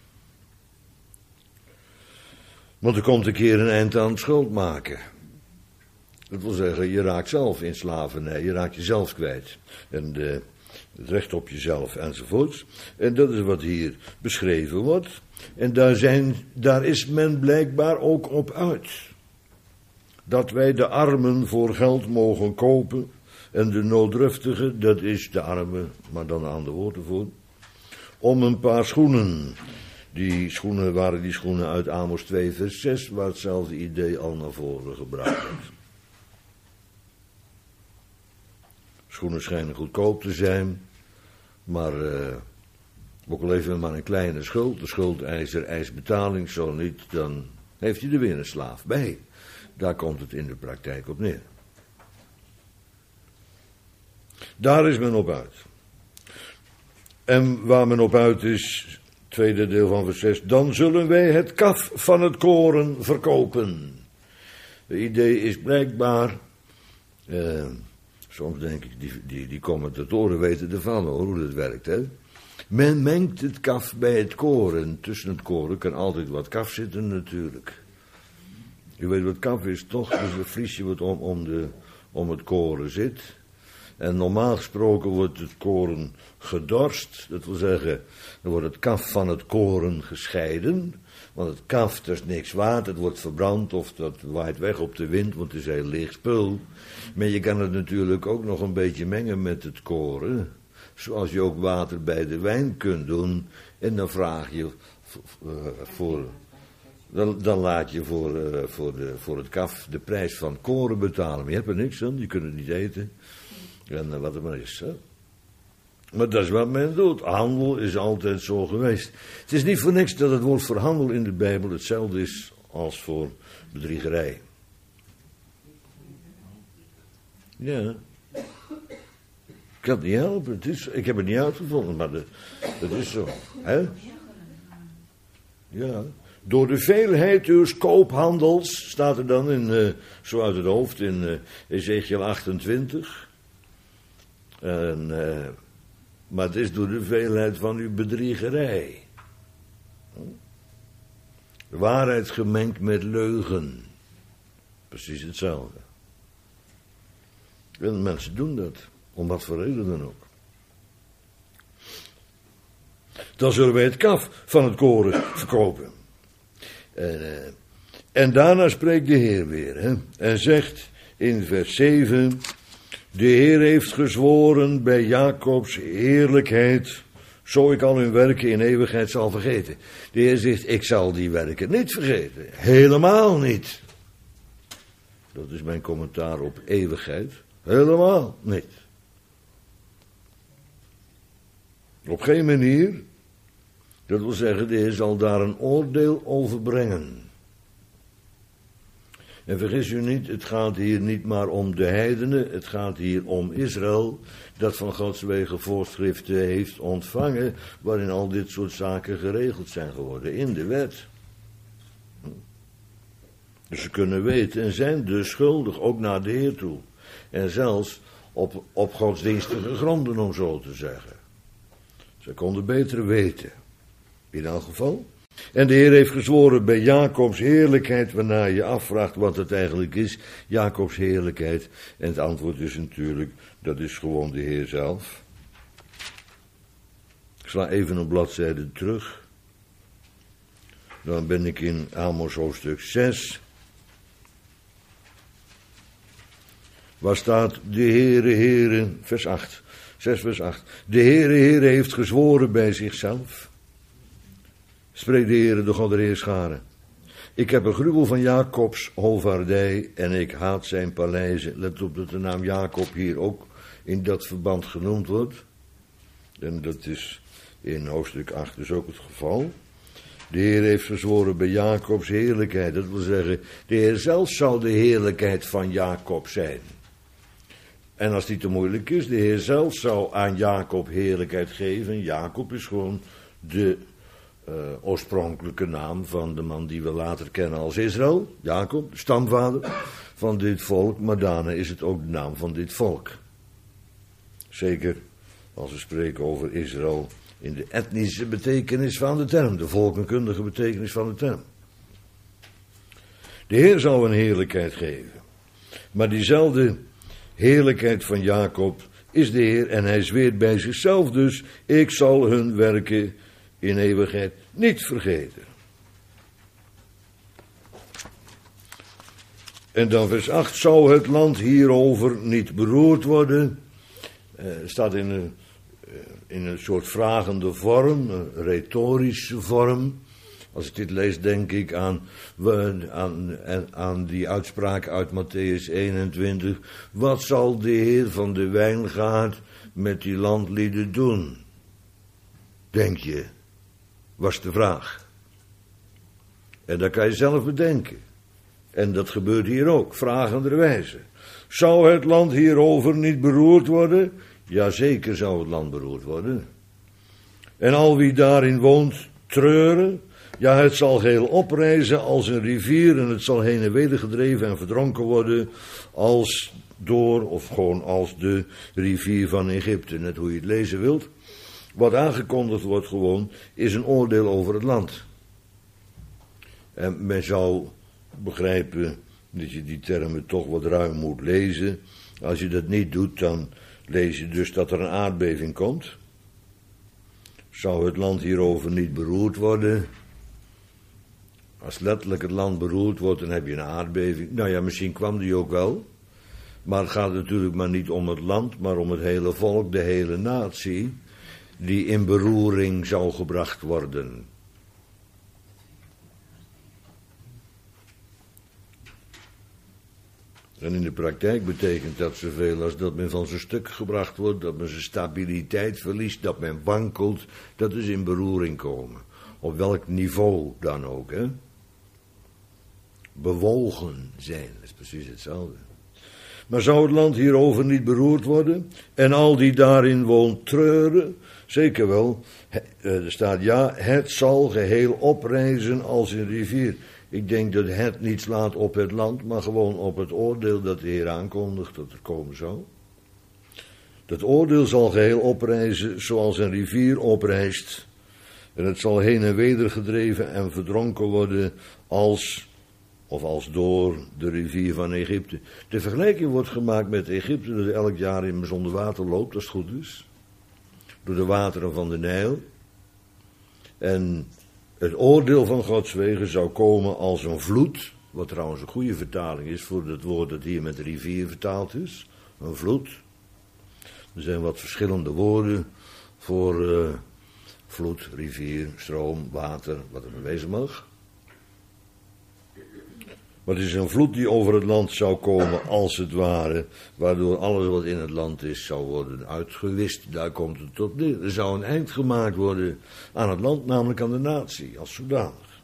Want er komt een keer een eind aan het schuld maken. Dat wil zeggen, je raakt zelf in slavernij, je raakt jezelf kwijt. En de, het recht op jezelf enzovoort. En dat is wat hier beschreven wordt. En daar, zijn, daar is men blijkbaar ook op uit. dat wij de armen voor geld mogen kopen en de nooddruftige, dat is de arme, maar dan een ander woord ervoor, om een paar schoenen. Die schoenen waren die schoenen uit Amos twee vers zes, waar hetzelfde idee al naar voren gebracht werd. Schoenen schijnen goedkoop te zijn, maar uh, ook al heeft men maar een kleine schuld, de schuldeiser eist betaling, zo niet, dan heeft hij er weer een slaaf bij. Daar komt het in de praktijk op neer. Daar is men op uit. En waar men op uit is, tweede deel van vers zes, dan zullen wij het kaf van het koren verkopen. Het idee is blijkbaar, uh, soms denk ik, die, die, die commentatoren weten ervan hoor, hoe dat werkt, hè. Men mengt het kaf bij het koren. Tussen het koren kan altijd wat kaf zitten natuurlijk. U weet wat kaf is, toch? Dat is een vliesje wat om, om, de, om het koren zit. En normaal gesproken wordt het koren gedorst. Dat wil zeggen, dan wordt het kaf van het koren gescheiden. Want het kaf, dat is niks waard. Het wordt verbrand of dat waait weg op de wind, want het is heel leeg spul. Maar je kan het natuurlijk ook nog een beetje mengen met het koren. Zoals je ook water bij de wijn kunt doen. En dan vraag je voor... Dan, dan laat je voor, uh, voor, de, voor het kaf de prijs van koren betalen. Maar je hebt er niks aan, je kunt het niet eten. En uh, wat het maar is. Hè? Maar dat is wat men doet. Handel is altijd zo geweest. Het is niet voor niks dat het woord voor handel in de Bijbel hetzelfde is als voor bedriegerij. Ja. Ik kan het niet helpen. Het is, ik heb het niet uitgevonden, maar dat, dat is zo. Hè? Ja. Door de veelheid uw koophandels, staat er dan in, uh, zo uit het hoofd, in uh, Ezekiel achtentwintig. En, uh, maar het is door de veelheid van uw bedriegerij. De waarheid gemengd met leugen. Precies hetzelfde. En mensen doen dat, om wat voor reden dan ook. Dan zullen wij het kaf van het koren verkopen. En, uh, en daarna spreekt de Heer weer, hè, en zegt in vers zeven, de Heer heeft gezworen bij Jacobs heerlijkheid, zo ik al hun werken in eeuwigheid zal vergeten. De Heer zegt, ik zal die werken niet vergeten, helemaal niet. Dat is mijn commentaar op eeuwigheid, helemaal niet. Op geen manier. Dat wil zeggen, de Heer zal daar een oordeel over brengen. En vergis u niet, het gaat hier niet maar om de heidenen, het gaat hier om Israël, dat van Gods wegen voorschriften heeft ontvangen, waarin al dit soort zaken geregeld zijn geworden, in de wet. Dus ze kunnen weten en zijn dus schuldig, ook naar de Heer toe. En zelfs op, op godsdienstige gronden, om zo te zeggen. Ze konden beter weten. In elk geval. En de Heer heeft gezworen bij Jacobs heerlijkheid, waarna je afvraagt wat het eigenlijk is. Jacobs heerlijkheid. En het antwoord is natuurlijk, dat is gewoon de Heer zelf. Ik sla even een bladzijde terug. Dan ben ik in Amos hoofdstuk zes. Waar staat de Heere, Heere, vers acht. zes vers acht. De Heere, Heere heeft gezworen bij zichzelf. Spreekt de Heere, de God der Heerscharen. Ik heb een gruwel van Jacobs hovaardij en ik haat zijn paleizen. Let op dat de naam Jacob hier ook in dat verband genoemd wordt. En dat is in hoofdstuk acht dus ook het geval. De Heer heeft gezworen bij Jacobs heerlijkheid. Dat wil zeggen, de Heer zelf zou de heerlijkheid van Jacob zijn. En als die te moeilijk is, de Heer zelf zou aan Jacob heerlijkheid geven. Jacob is gewoon de uh, oorspronkelijke naam van de man die we later kennen als Israël. Jacob, de stamvader van dit volk. Maar daarna is het ook de naam van dit volk. Zeker als we spreken over Israël in de etnische betekenis van de term. De volkenkundige betekenis van de term. De Heer zou een heerlijkheid geven. Maar diezelfde heerlijkheid van Jacob is de Heer en hij zweert bij zichzelf dus, ik zal hun werken in eeuwigheid niet vergeten. En dan vers acht, zou het land hierover niet beroerd worden? Uh, staat in een, uh, in een soort vragende vorm, een retorische vorm. Als ik dit lees, denk ik aan, aan, aan die uitspraak uit Mattheüs eenentwintig. Wat zal de Heer van de wijngaard met die landlieden doen? Denk je, was de vraag. En dat kan je zelf bedenken. En dat gebeurt hier ook, vragenderwijze. Zou het land hierover niet beroerd worden? Jazeker zou het land beroerd worden. En al wie daarin woont, treuren. Ja, het zal geheel oprijzen als een rivier en het zal heen en weder gedreven en verdronken worden als door, of gewoon als de rivier van Egypte, net hoe je het lezen wilt. Wat aangekondigd wordt gewoon, is een oordeel over het land. En men zou begrijpen dat je die termen toch wat ruim moet lezen. Als je dat niet doet, dan lees je dus dat er een aardbeving komt. Zou het land hierover niet beroerd worden? Als letterlijk het land beroerd wordt, dan heb je een aardbeving. Nou ja, misschien kwam die ook wel. Maar het gaat natuurlijk maar niet om het land, maar om het hele volk, de hele natie, die in beroering zou gebracht worden. En in de praktijk betekent dat zoveel als dat men van zijn stuk gebracht wordt, dat men zijn stabiliteit verliest, dat men wankelt, dat is in beroering komen. Op welk niveau dan ook, hè? Bewogen zijn, dat is precies hetzelfde. Maar zou het land hierover niet beroerd worden? En al die daarin woont treuren? Zeker wel. Er staat ja, het zal geheel oprijzen als een rivier. Ik denk dat het niet slaat op het land, maar gewoon op het oordeel dat de Heer aankondigt dat er komen zou. Dat oordeel zal geheel oprijzen zoals een rivier oprijst. En het zal heen en weder gedreven en verdronken worden als, of als door de rivier van Egypte. De vergelijking wordt gemaakt met Egypte, dat elk jaar in zonder water loopt, als het goed is. Door de wateren van de Nijl. En het oordeel van Gods wegen zou komen als een vloed, wat trouwens een goede vertaling is voor het woord dat hier met rivier vertaald is. Een vloed. Er zijn wat verschillende woorden voor uh, vloed, rivier, stroom, water, wat er wezen mag. Maar het is een vloed die over het land zou komen als het ware, waardoor alles wat in het land is zou worden uitgewist. Daar komt het tot neer. Er zou een eind gemaakt worden aan het land, namelijk aan de natie, als zodanig.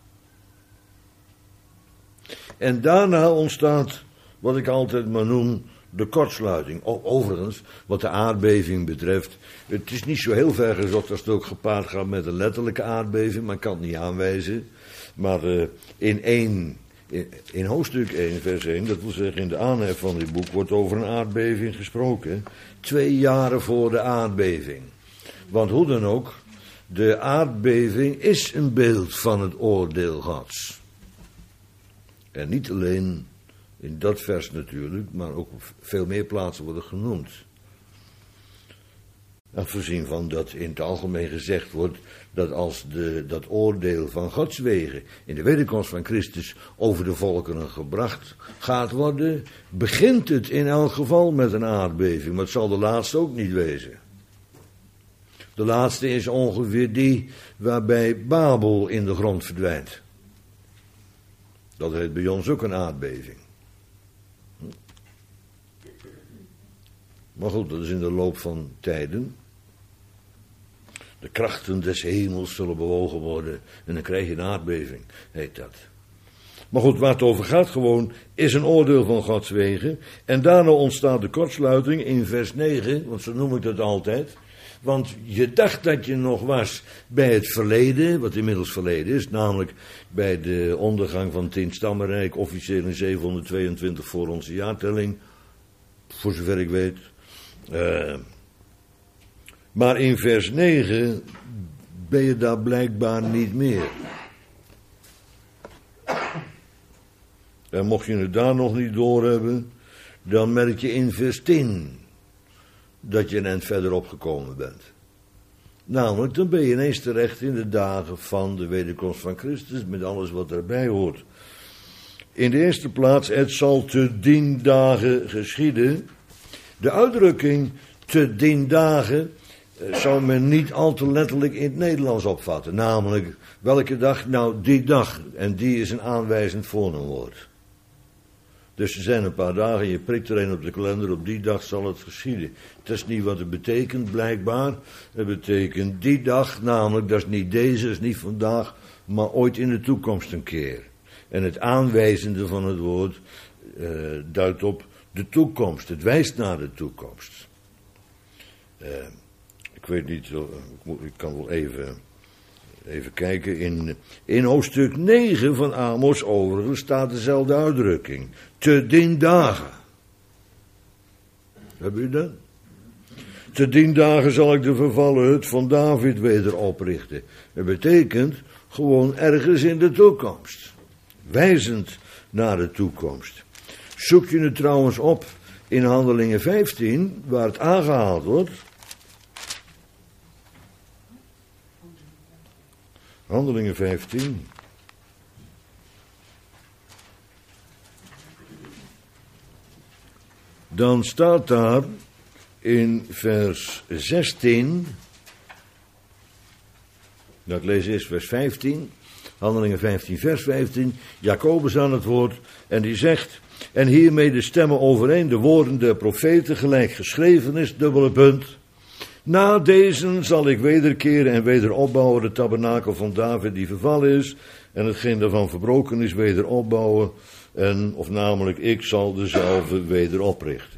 En daarna ontstaat wat ik altijd maar noem de kortsluiting. O, overigens, wat de aardbeving betreft, het is niet zo heel ver gezocht als het ook gepaard gaat met een letterlijke aardbeving, maar ik kan het niet aanwijzen. Maar uh, in één... In hoofdstuk één, vers één, dat wil zeggen in de aanhef van dit boek, wordt over een aardbeving gesproken. Twee jaren voor de aardbeving. Want hoe dan ook, de aardbeving is een beeld van het oordeel Gods. En niet alleen in dat vers natuurlijk, maar ook op veel meer plaatsen worden genoemd. Afgezien van dat in het algemeen gezegd wordt dat als de, dat oordeel van Gods wegen in de wederkomst van Christus over de volkeren gebracht gaat worden, begint het in elk geval met een aardbeving, maar het zal de laatste ook niet wezen. De laatste is ongeveer die waarbij Babel in de grond verdwijnt. Dat heet bij ons ook een aardbeving. Maar goed, dat is in de loop van tijden. De krachten des hemels zullen bewogen worden en dan krijg je een aardbeving, heet dat. Maar goed, waar het over gaat gewoon, is een oordeel van Gods wegen. En daarna ontstaat de kortsluiting in vers negen, want zo noem ik dat altijd. Want je dacht dat je nog was bij het verleden, wat inmiddels verleden is, namelijk bij de ondergang van het Tienstammenrijk, officieel in zevenhonderdtweeëntwintig voor onze jaartelling, voor zover ik weet. Uh, maar in vers negen ben je daar blijkbaar niet meer. En mocht je het daar nog niet doorhebben, dan merk je in vers tien dat je een eind verderop gekomen bent. Namelijk, dan ben je ineens terecht in de dagen van de wederkomst van Christus, met alles wat erbij hoort. In de eerste plaats, het zal te dien dagen geschieden. De uitdrukking te dien dagen zou men niet al te letterlijk in het Nederlands opvatten. Namelijk, welke dag? Nou, die dag. En die is een aanwijzend voornaamwoord. Dus er zijn een paar dagen, je prikt er een op de kalender, op die dag zal het geschieden. Dat is niet wat het betekent, blijkbaar. Het betekent die dag, namelijk, dat is niet deze, dat is niet vandaag, maar ooit in de toekomst een keer. En het aanwijzende van het woord uh, duidt op de toekomst. Het wijst naar de toekomst. Uh, ik weet niet, ik, moet, ik kan wel even, even kijken. In, in hoofdstuk negen van Amos overigens staat dezelfde uitdrukking. Te dien dagen. Hebben u dat? Te dien dagen zal ik de vervallen hut van David weder oprichten. Dat betekent gewoon ergens in de toekomst. Wijzend naar de toekomst. Zoek je het trouwens op in Handelingen vijftien, waar het aangehaald wordt. Handelingen vijftien. Dan staat daar in vers zestien. Nou, ik lees eerst vers vijftien. Handelingen vijftien, vers vijftien. Jacobus aan het woord. En die zegt. En hiermee de stemmen overeen. De woorden der profeten gelijk geschreven is. Dubbele punt. Na deze zal ik wederkeren en weder opbouwen. De tabernakel van David die vervallen is. En hetgeen daarvan verbroken is weder opbouwen. En, of namelijk, ik zal dezelfde weder oprichten.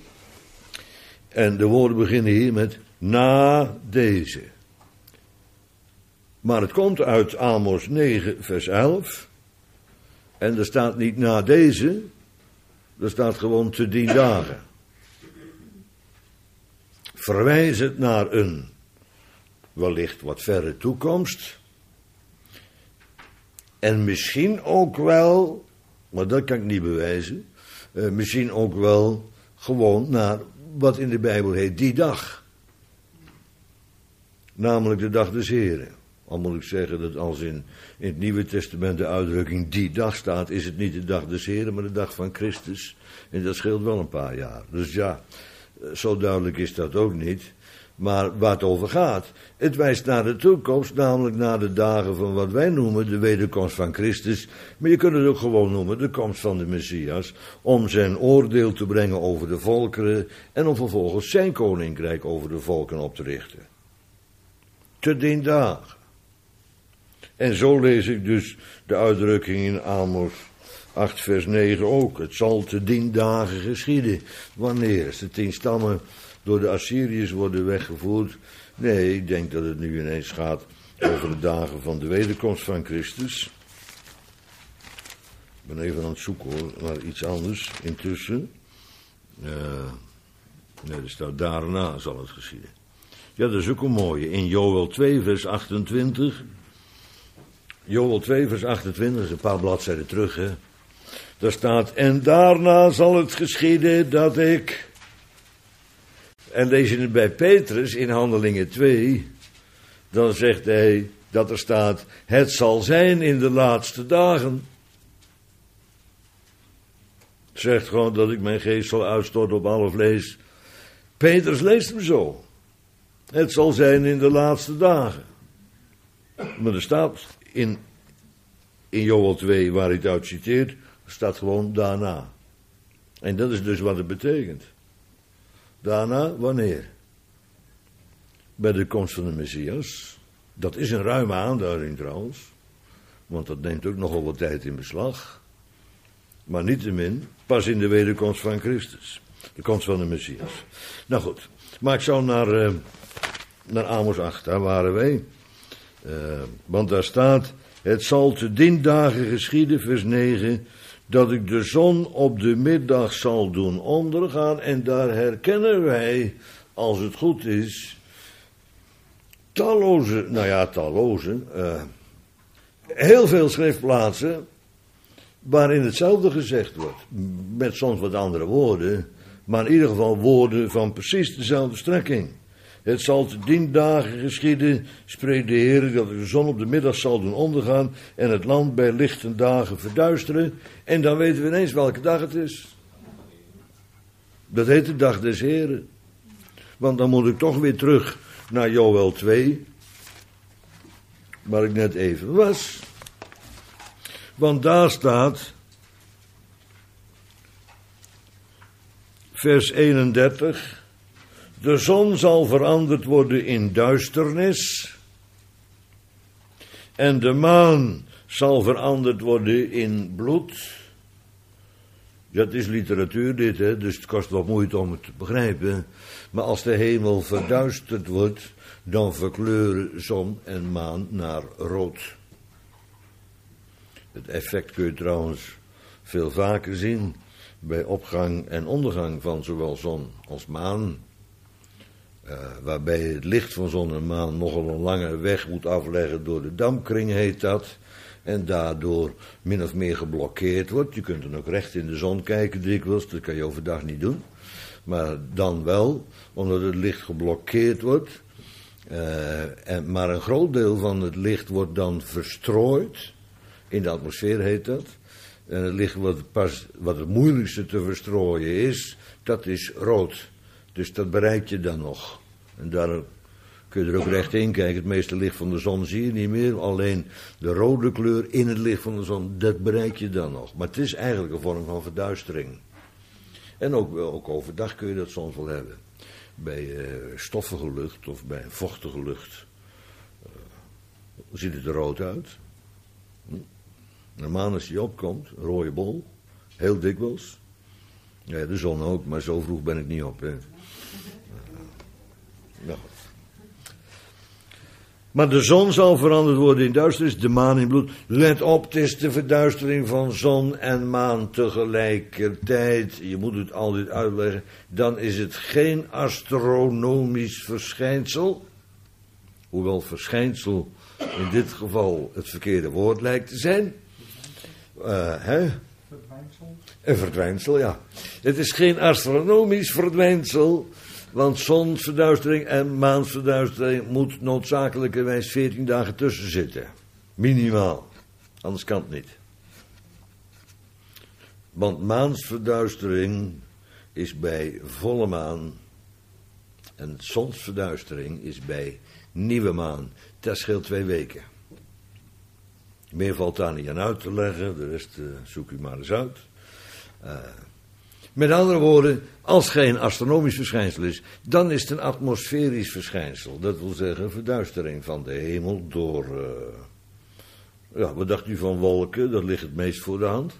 En de woorden beginnen hier met na deze. Maar het komt uit Amos negen, vers elf. En er staat niet na deze. Er staat gewoon te dien dagen. Verwijs het naar een wellicht wat verre toekomst. En misschien ook wel, maar dat kan ik niet bewijzen. Uh, misschien ook wel gewoon naar wat in de Bijbel heet die dag. Namelijk de dag des Heren. Al moet ik zeggen dat als in, in het Nieuwe Testament de uitdrukking die dag staat, is het niet de dag des Heren, maar de dag van Christus. En dat scheelt wel een paar jaar. Dus ja, zo duidelijk is dat ook niet. Maar waar het over gaat, het wijst naar de toekomst, namelijk naar de dagen van wat wij noemen de wederkomst van Christus. Maar je kunt het ook gewoon noemen de komst van de Messias, om zijn oordeel te brengen over de volkeren en om vervolgens zijn koninkrijk over de volken op te richten. Te dien dagen. En zo lees ik dus de uitdrukking in Amos acht vers negen ook. Het zal te dien dagen geschieden. Wanneer? Als de tien stammen door de Assyriërs worden weggevoerd. Nee, ik denk dat het nu ineens gaat over de dagen van de wederkomst van Christus. Ik ben even aan het zoeken hoor, naar iets anders intussen. Uh, nee, er staat daarna zal het geschieden. Ja, dat is ook een mooie. In Joël twee vers achtentwintig. Joël twee vers achtentwintig, dat is een paar bladzijden terug, hè. Daar staat, en daarna zal het geschieden dat ik... En lees je het bij Petrus in Handelingen twee, dan zegt hij dat er staat, het zal zijn in de laatste dagen. Zegt gewoon dat ik mijn geest zal uitstorten op alle vlees. Petrus leest hem zo. Het zal zijn in de laatste dagen. Maar er staat in, in Joël twee, waar hij het uit citeert, er staat gewoon daarna. En dat is dus wat het betekent. Daarna, wanneer? Bij de komst van de Messias. Dat is een ruime aanduiding trouwens. Want dat neemt ook nogal wat tijd in beslag. Maar niettemin, pas in de wederkomst van Christus. De komst van de Messias. Nou goed, maar ik zou naar, uh, naar Amos acht, daar waren wij. Uh, want daar staat, het zal te dien dagen geschieden, vers negen... dat ik de zon op de middag zal doen ondergaan. En daar herkennen wij, als het goed is, talloze, nou ja, talloze, uh, heel veel schriftplaatsen waarin hetzelfde gezegd wordt. Met soms wat andere woorden, maar in ieder geval woorden van precies dezelfde strekking. Het zal te dien dagen geschieden, spreekt de Heer, dat de zon op de middag zal doen ondergaan en het land bij lichte dagen verduisteren. En dan weten we ineens welke dag het is. Dat heet de dag des Heren. Want dan moet ik toch weer terug naar Joël twee, waar ik net even was. Want daar staat, vers eenendertig... De zon zal veranderd worden in duisternis en de maan zal veranderd worden in bloed. Dat is literatuur dit, hè? Dus het kost wat moeite om het te begrijpen. Maar als de hemel verduisterd wordt, dan verkleuren zon en maan naar rood. Het effect kun je trouwens veel vaker zien bij opgang en ondergang van zowel zon als maan. Uh, waarbij het licht van zon en maan nogal een lange weg moet afleggen door de dampkring, heet dat. En daardoor min of meer geblokkeerd wordt. Je kunt dan ook recht in de zon kijken dikwijls, dat kan je overdag niet doen. Maar dan wel, omdat het licht geblokkeerd wordt. Uh, en, maar een groot deel van het licht wordt dan verstrooid. In de atmosfeer heet dat. En het licht wat, pas, wat het moeilijkste te verstrooien is, dat is rood. Dus dat bereik je dan nog. En daar kun je er ook recht in kijken. Het meeste licht van de zon zie je niet meer. Alleen de rode kleur in het licht van de zon, dat bereik je dan nog. Maar het is eigenlijk een vorm van verduistering. En ook, ook overdag kun je dat soms wel hebben. Bij uh, stoffige lucht of bij vochtige lucht. Uh, ziet het er rood uit. Hm? Normaal als die opkomt, een rode bol. Heel dikwijls. Ja, de zon ook, maar zo vroeg ben ik niet op. Hè. Nou. Maar de zon zal veranderd worden in duisternis, de maan in bloed. Let op, het is de verduistering van zon en maan tegelijkertijd. Je moet het altijd uitleggen. Dan is het geen astronomisch verschijnsel. Hoewel verschijnsel in dit geval het verkeerde woord lijkt te zijn. Uh, hè? Verdwijnsel. Een verdwijnsel, ja. Het is geen astronomisch verdwijnsel, want zonsverduistering en maansverduistering moet noodzakelijkerwijs veertien dagen tussen zitten. Minimaal. Anders kan het niet. Want maansverduistering is bij volle maan en zonsverduistering is bij nieuwe maan. Dat scheelt twee weken. Meer valt daar niet aan uit te leggen, de rest uh, zoek u maar eens uit. Uh, met andere woorden, als geen astronomisch verschijnsel is, dan is het een atmosferisch verschijnsel. Dat wil zeggen, verduistering van de hemel door... Uh, ja, wat dacht u van wolken? Dat ligt het meest voor de hand.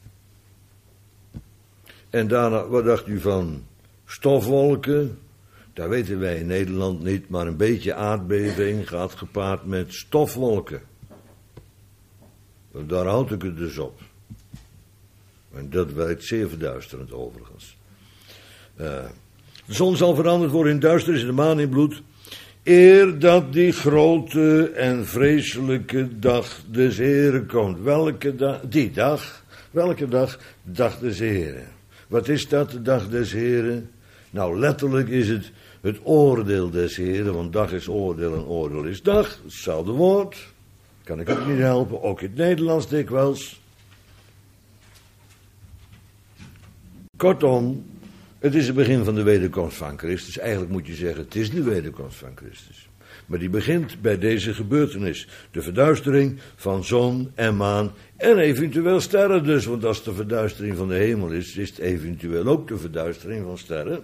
En daarna, wat dacht u van stofwolken? Daar weten wij in Nederland niet, maar een beetje aardbeving gaat gepaard met stofwolken. Daar houd ik het dus op. En dat werkt zeer verduisterend overigens. Uh, de zon zal veranderd worden in duisternis en de maan in bloed. Eer dat die grote en vreselijke dag des Heren komt. Welke dag? Die dag. Welke dag? Dag des Heren. Wat is dat, de dag des Heren? Nou, letterlijk is het het oordeel des Heren. Want dag is oordeel en oordeel is dag. Hetzelfde woord. Kan ik ook niet helpen, ook in het Nederlands dikwijls. Kortom, het is het begin van de wederkomst van Christus. Eigenlijk moet je zeggen, het is de wederkomst van Christus. Maar die begint bij deze gebeurtenis. De verduistering van zon en maan en eventueel sterren dus. Want als de verduistering van de hemel is, is het eventueel ook de verduistering van sterren.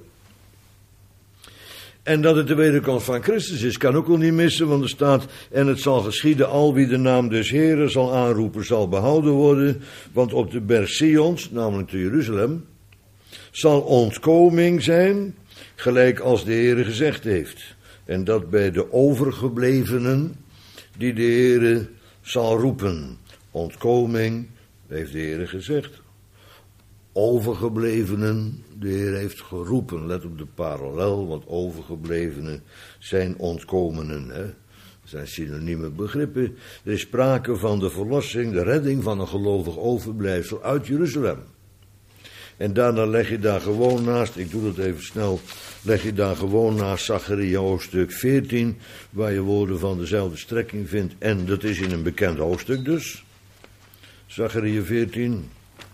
En dat het de wederkomst van Christus is, kan ook wel niet missen, want er staat... En het zal geschieden, al wie de naam des Heren zal aanroepen, zal behouden worden. Want op de berg Sions, namelijk te Jeruzalem, zal ontkoming zijn, gelijk als de Heere gezegd heeft. En dat bij de overgeblevenen, die de Heere zal roepen. Ontkoming, heeft de Heere gezegd. Overgeblevenen, de Heer heeft geroepen. Let op de parallel, want overgeblevenen zijn ontkomenen. Hè? Dat zijn synonieme begrippen. Er is sprake van de verlossing, de redding van een gelovig overblijfsel uit Jeruzalem. En daarna leg je daar gewoon naast, ik doe dat even snel, leg je daar gewoon naast Zacharia hoofdstuk veertien, waar je woorden van dezelfde strekking vindt. En dat is in een bekend hoofdstuk dus. Zacharia veertien.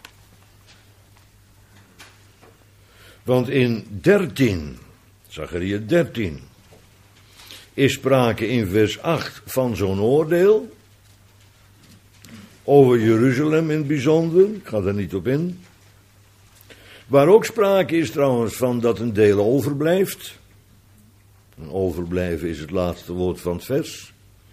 Want in dertien, Zacharia dertien, is sprake in vers acht van zo'n oordeel. Over Jeruzalem in het bijzonder, ik ga daar niet op in. Waar ook sprake is trouwens van dat een deel overblijft. Een overblijven is het laatste woord van het vers.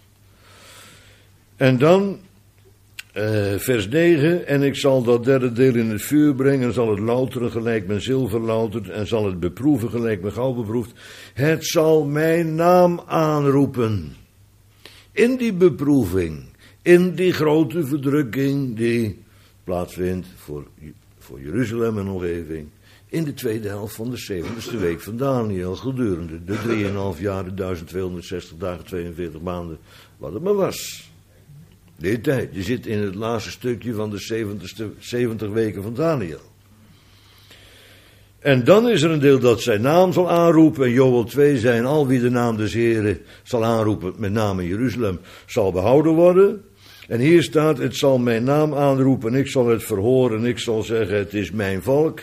En dan, uh, vers negen, en ik zal dat derde deel in het vuur brengen, zal het louteren gelijk men zilver loutert, en zal het beproeven gelijk men goud beproeft. Het zal mijn naam aanroepen. In die beproeving, in die grote verdrukking die plaatsvindt voor, voor Jeruzalem en omgeving, in de tweede helft van de zeventigste week van Daniel, gedurende de drieënhalf jaar, de duizend tweehonderdzestig dagen, tweeënveertig maanden, wat het maar was. Die tijd, je zit in het laatste stukje van de zeventigste, zeventig weken van Daniel. En dan is er een deel dat zijn naam zal aanroepen. En Joël twee zijn, al wie de naam des Heren zal aanroepen, met name in Jeruzalem, zal behouden worden. En hier staat, het zal mijn naam aanroepen, en ik zal het verhoren, en ik zal zeggen, het is mijn volk.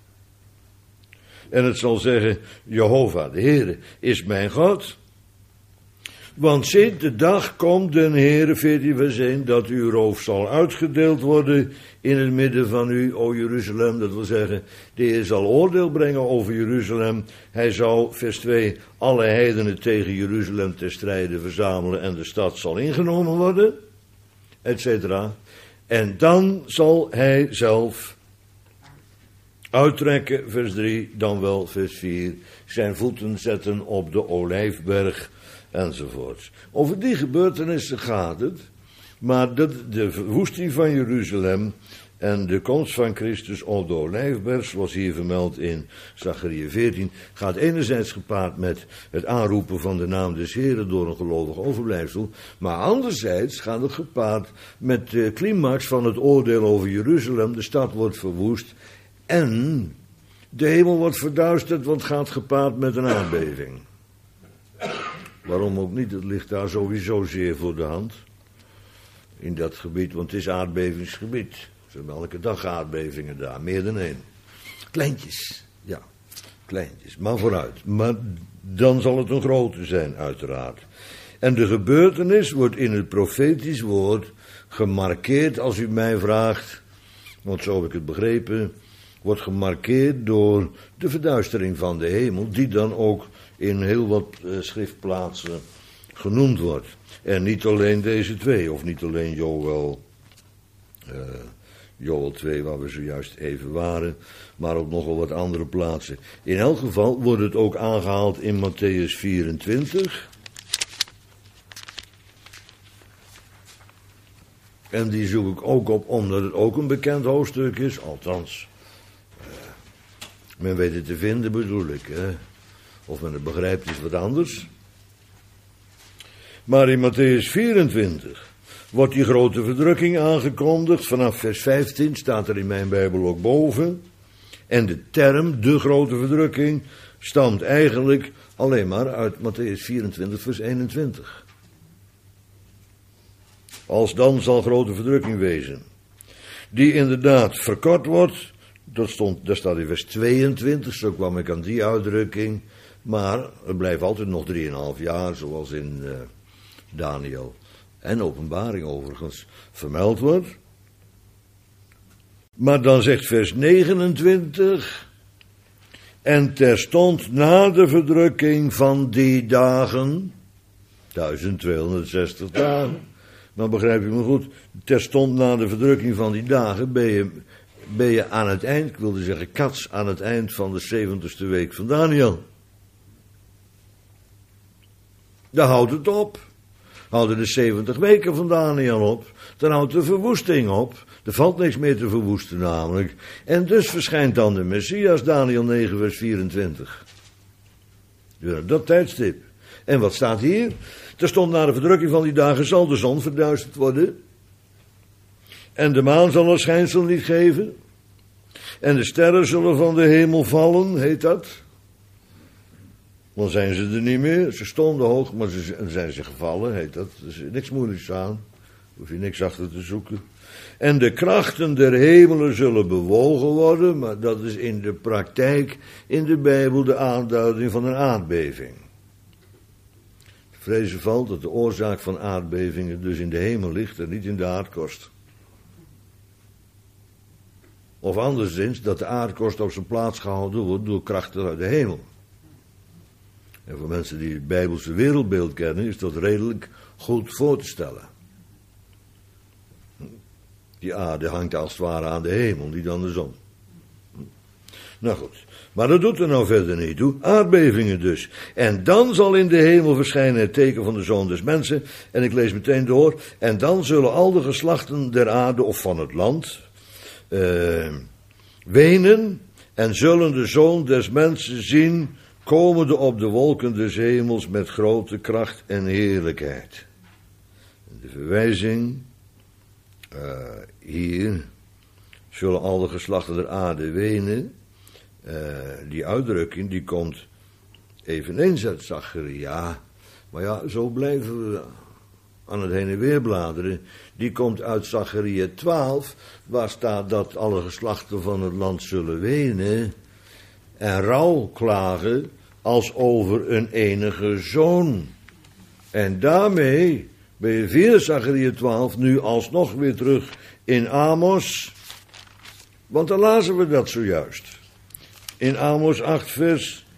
En het zal zeggen, Jehovah, de Heere, is mijn God. Want ziet, de dag komt, den Heere, veertien vers één, dat uw roof zal uitgedeeld worden in het midden van u, o Jeruzalem. Dat wil zeggen, de Heer zal oordeel brengen over Jeruzalem. Hij zal, vers twee, alle heidenen tegen Jeruzalem ter strijde verzamelen en de stad zal ingenomen worden, et cetera. En dan zal hij zelf uittrekken, vers drie, dan wel vers vier, zijn voeten zetten op de olijfberg, enzovoorts. Over die gebeurtenissen gaat het, maar dat, de verwoesting van Jeruzalem en de komst van Christus op de olijfberg, zoals hier vermeld in Zacharia veertien, gaat enerzijds gepaard met het aanroepen van de naam des Heren door een gelovig overblijfsel, maar anderzijds gaat het gepaard met de climax van het oordeel over Jeruzalem. De stad wordt verwoest en de hemel wordt verduisterd, want het gaat gepaard met een aardbeving. Waarom ook niet, het ligt daar sowieso zeer voor de hand. In dat gebied, want het is aardbevingsgebied. Er zijn elke dag aardbevingen daar, meer dan één. Kleintjes, ja, kleintjes, maar vooruit. Maar dan zal het een grote zijn, uiteraard. En de gebeurtenis wordt in het profetisch woord gemarkeerd, als u mij vraagt, want zo heb ik het begrepen, wordt gemarkeerd door de verduistering van de hemel, die dan ook in heel wat uh, schriftplaatsen genoemd wordt. En niet alleen deze twee, of niet alleen Joël, uh, Joël twee, waar we zojuist even waren, maar ook nogal wat andere plaatsen. In elk geval wordt het ook aangehaald in Matthäus vierentwintig. En die zoek ik ook op, omdat het ook een bekend hoofdstuk is, althans, uh, men weet het te vinden, bedoel ik, hè. Of men het begrijpt is wat anders. Maar in Matthäus vierentwintig wordt die grote verdrukking aangekondigd. Vanaf vers vijftien staat er in mijn Bijbel ook boven. En de term, de grote verdrukking, stamt eigenlijk alleen maar uit Matthäus vierentwintig vers eenentwintig. Als dan zal grote verdrukking wezen. Die inderdaad verkort wordt. Dat, stond, dat staat in vers tweeëntwintig, zo kwam ik aan die uitdrukking. Maar het blijft altijd nog drieënhalf jaar, zoals in uh, Daniel en Openbaring overigens vermeld wordt. Maar dan zegt vers negenentwintig, en terstond na de verdrukking van die dagen, duizend tweehonderdzestig dagen, maar begrijp je me goed, terstond na de verdrukking van die dagen ben je, ben je aan het eind, ik wilde zeggen kats, aan het eind van de zeventigste week van Daniel. Daar houdt het op. Houden de zeventig weken van Daniel op. Dan houdt de verwoesting op. Er valt niks meer te verwoesten namelijk. En dus verschijnt dan de Messias, Daniel negen vers vierentwintig. Dat tijdstip. En wat staat hier? Er stond na de verdrukking van die dagen zal de zon verduisterd worden. En de maan zal een schijnsel niet geven. En de sterren zullen van de hemel vallen, heet dat. Dan zijn ze er niet meer. Ze stonden hoog, maar ze zijn ze gevallen, heet dat. Er is niks moeilijks aan. Hoef je niks achter te zoeken. En de krachten der hemelen zullen bewogen worden, maar dat is in de praktijk, in de Bijbel, de aanduiding van een aardbeving. Vrezen valt dat de oorzaak van aardbevingen dus in de hemel ligt en niet in de aardkorst. Of anderszins, dat de aardkorst op zijn plaats gehouden wordt door krachten uit de hemel. En voor mensen die het Bijbelse wereldbeeld kennen, is dat redelijk goed voor te stellen. Die aarde hangt als het ware aan de hemel, niet aan de zon. Nou goed, maar dat doet er nou verder niet toe. Aardbevingen dus. En dan zal in de hemel verschijnen het teken van de Zoon des Mensen. En ik lees meteen door. En dan zullen al de geslachten der aarde of van het land uh, wenen. En zullen de Zoon des Mensen zien, komende op de wolken des hemels met grote kracht en heerlijkheid. De verwijzing uh, hier, zullen al de geslachten der aarde wenen. Uh, die uitdrukking die komt eveneens uit Zacharia, maar ja, zo blijven we aan het heen en weer bladeren. Die komt uit Zacharia twaalf, waar staat dat alle geslachten van het land zullen wenen en rouw klagen als over een enige zoon. En daarmee ben je via Zacharia twaalf nu alsnog weer terug in Amos, want dan lazen we dat zojuist. In Amos acht vers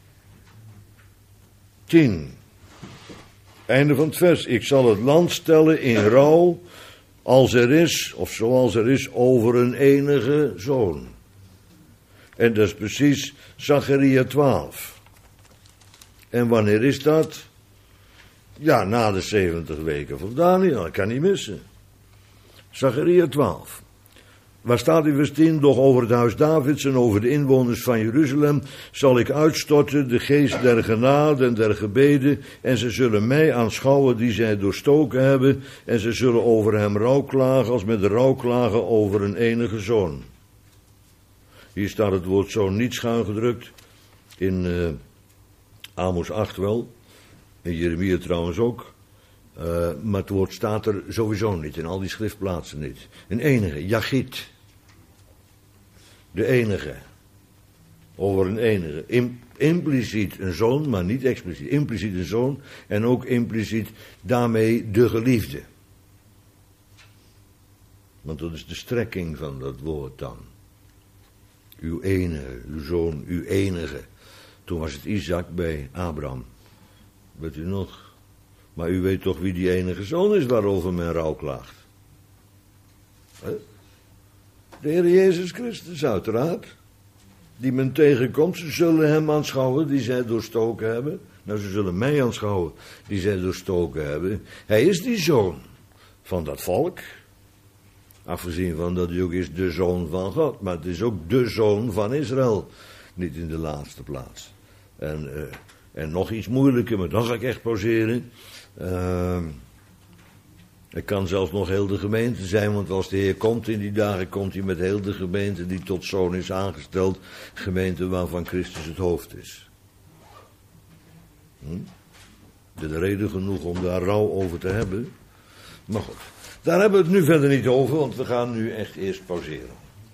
tien. Einde van het vers. Ik zal het land stellen in rouw, als er is, of zoals er is, over een enige zoon. En dat is precies Zacharia twaalf. En wanneer is dat? Ja, na de zeventig weken van Daniel, dat kan niet missen. Zacharia twaalf. Waar staat in vers tien? Doch over het huis Davids en over de inwoners van Jeruzalem zal ik uitstorten de geest der genade en der gebeden, en ze zullen mij aanschouwen die zij doorstoken hebben, en ze zullen over hem rouw klagen als met de rouw klagen over een enige zoon. Hier staat het woord zoon niet schuin gedrukt, in uh, Amos acht wel, in Jeremia trouwens ook. Uh, maar het woord staat er sowieso niet, in al die schriftplaatsen niet. Een enige, Yachid. De enige. Over een enige. Im, impliciet een zoon, maar niet expliciet. Impliciet een zoon en ook impliciet daarmee de geliefde. Want dat is de strekking van dat woord dan. Uw enige, uw zoon, uw enige. Toen was het Isaac bij Abraham. Weet u nog? Maar u weet toch wie die enige zoon is waarover men rouw klaagt? He? De Heer Jezus Christus, uiteraard. Die men tegenkomt, ze zullen hem aanschouwen die zij doorstoken hebben. Nou, ze zullen mij aanschouwen die zij doorstoken hebben. Hij is die zoon van dat volk. Afgezien van dat hij ook is de zoon van God. Maar het is ook de zoon van Israël. Niet in de laatste plaats. En, uh, en nog iets moeilijker, maar dan ga ik echt pauzeren. Uh, het kan zelfs nog heel de gemeente zijn, want als de Heer komt in die dagen, komt hij met heel de gemeente die tot zoon is aangesteld, gemeente waarvan Christus het hoofd is. Hm? Dat is reden genoeg om daar rouw over te hebben. Maar goed, daar hebben we het nu verder niet over, want we gaan nu echt eerst pauzeren.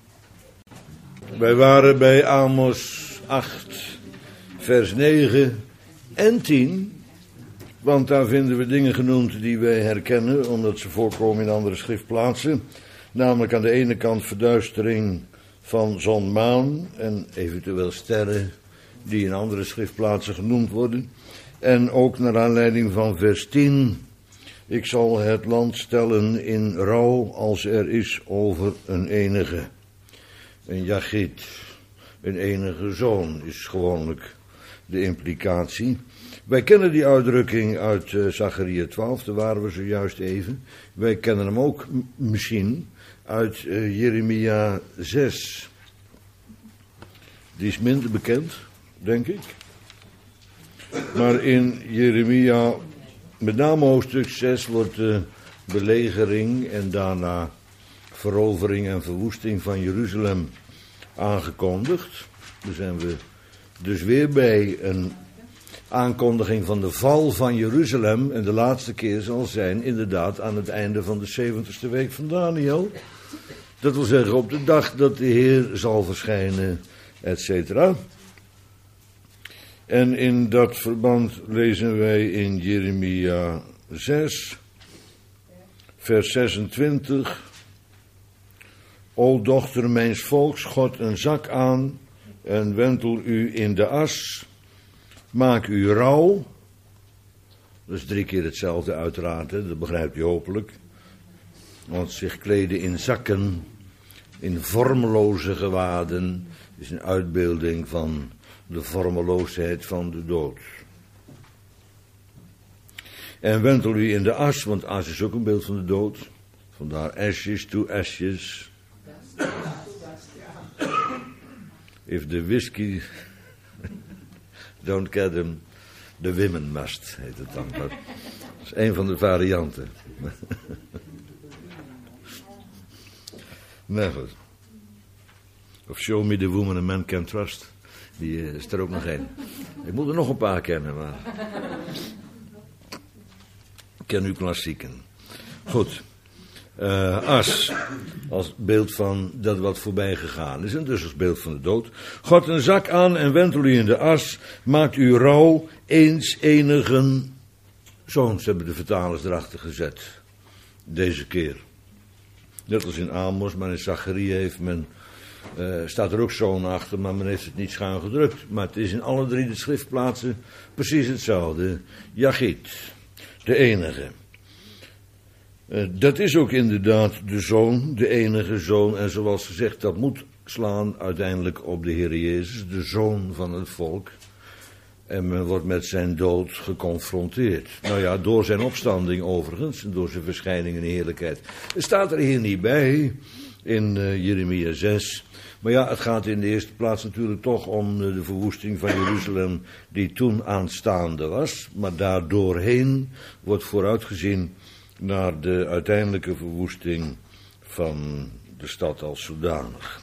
Wij waren bij Amos acht, vers negen en tien... Want daar vinden we dingen genoemd die wij herkennen, omdat ze voorkomen in andere schriftplaatsen. Namelijk aan de ene kant verduistering van zon, maan en eventueel sterren die in andere schriftplaatsen genoemd worden. En ook naar aanleiding van vers tien. Ik zal het land stellen in rouw als er is over een enige. Een Yachid, een enige zoon is gewoonlijk de implicatie. Wij kennen die uitdrukking uit uh, Zacharia twaalf, daar waren we zojuist even. Wij kennen hem ook m- misschien uit uh, Jeremia zes. Die is minder bekend, denk ik. Maar in Jeremia, met name hoofdstuk zes, wordt de belegering en daarna verovering en verwoesting van Jeruzalem aangekondigd. Daar zijn we dus weer bij een aankondiging van de val van Jeruzalem. En de laatste keer zal zijn inderdaad aan het einde van de zeventigste week van Daniel. Dat wil zeggen op de dag dat de Heer zal verschijnen, et cetera. En in dat verband lezen wij in Jeremia zes, vers zesentwintig. O dochter mijns volks, God een zak aan en wentel u in de as. Maak u rouw. Dat is drie keer hetzelfde uiteraard, hè? Dat begrijpt u hopelijk. Want zich kleden in zakken, in vormeloze gewaden, is een uitbeelding van de vormeloosheid van de dood. En wentel u in de as, want as is ook een beeld van de dood. Vandaar ashes to ashes. If the whiskey don't get him, the women must, heet het dan. Dat is een van de varianten. Nou goed. Of Show Me the Woman a Man Can Trust. Die uh, is er ook nog één. Ik moet er nog een paar kennen, maar... Ik ken uw klassieken. Goed. Uh, as, als beeld van dat wat voorbij gegaan is. En dus als beeld van de dood. God een zak aan en wentel u in de as. Maakt u rouw, eens enigen zoons, hebben de vertalers erachter gezet. Deze keer. Net als in Amos, maar in Zacharia heeft men... Uh, staat er ook zoon achter, maar men heeft het niet schuin gedrukt. Maar het is in alle drie de schriftplaatsen precies hetzelfde. Jachid, de enige. Uh, dat is ook inderdaad de zoon, de enige zoon. En zoals gezegd, dat moet slaan uiteindelijk op de Heer Jezus, de zoon van het volk. En men wordt met zijn dood geconfronteerd. Nou ja, door zijn opstanding overigens, en door zijn verschijning in heerlijkheid. Het staat er hier niet bij, in uh, Jeremia zes. Maar ja, het gaat in de eerste plaats natuurlijk toch om de verwoesting van Jeruzalem die toen aanstaande was. Maar daardoorheen wordt vooruitgezien naar de uiteindelijke verwoesting van de stad als zodanig.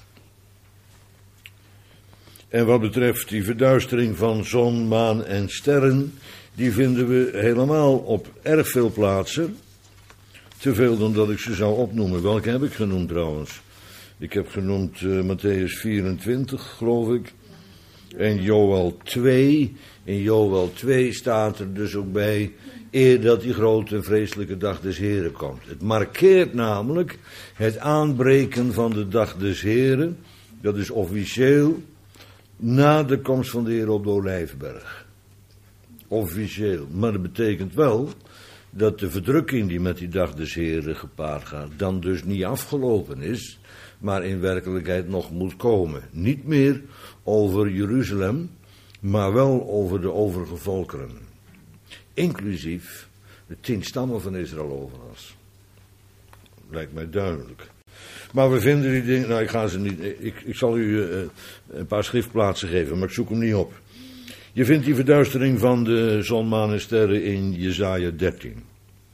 En wat betreft die verduistering van zon, maan en sterren, die vinden we helemaal op erg veel plaatsen. Te veel dan dat ik ze zou opnoemen. Welke heb ik genoemd trouwens? Ik heb genoemd uh, Matthäus vierentwintig, geloof ik. En Joël twee. In Joël twee staat er dus ook bij, eer dat die grote en vreselijke dag des Heren komt. Het markeert namelijk het aanbreken van de dag des Heren. Dat is officieel na de komst van de Heer op de Olijfberg. Officieel. Maar dat betekent wel dat de verdrukking die met die dag des Heren gepaard gaat, dan dus niet afgelopen is, maar in werkelijkheid nog moet komen. Niet meer over Jeruzalem, maar wel over de overige volkeren. Inclusief de tien stammen van Israël overal. Lijkt mij duidelijk. Maar we vinden die dingen, nou ik ga ze niet, ik, ik zal u uh, een paar schriftplaatsen geven, maar ik zoek hem niet op. Je vindt die verduistering van de zon, maan en sterren in Jesaja dertien.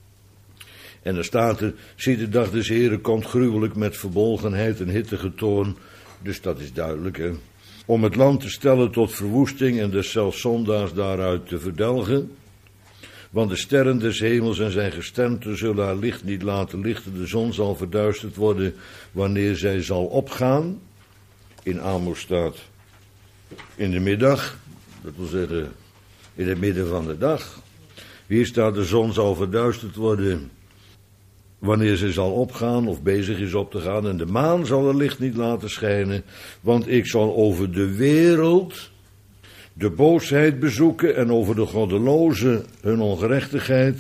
En er staat er, zie de dag des Heren komt gruwelijk met verbolgenheid en hittige toorn. Dus dat is duidelijk, hè. Om het land te stellen tot verwoesting en des zelfs zondaars daaruit te verdelgen. Want de sterren des hemels en zijn gesternte zullen haar licht niet laten lichten. De zon zal verduisterd worden wanneer zij zal opgaan. In Amos staat in de middag. Dat wil zeggen in het midden van de dag. Hier staat de zon zal verduisterd worden wanneer ze zal opgaan of bezig is op te gaan. En de maan zal haar licht niet laten schijnen. Want ik zal over de wereld de boosheid bezoeken en over de goddelozen hun ongerechtigheid.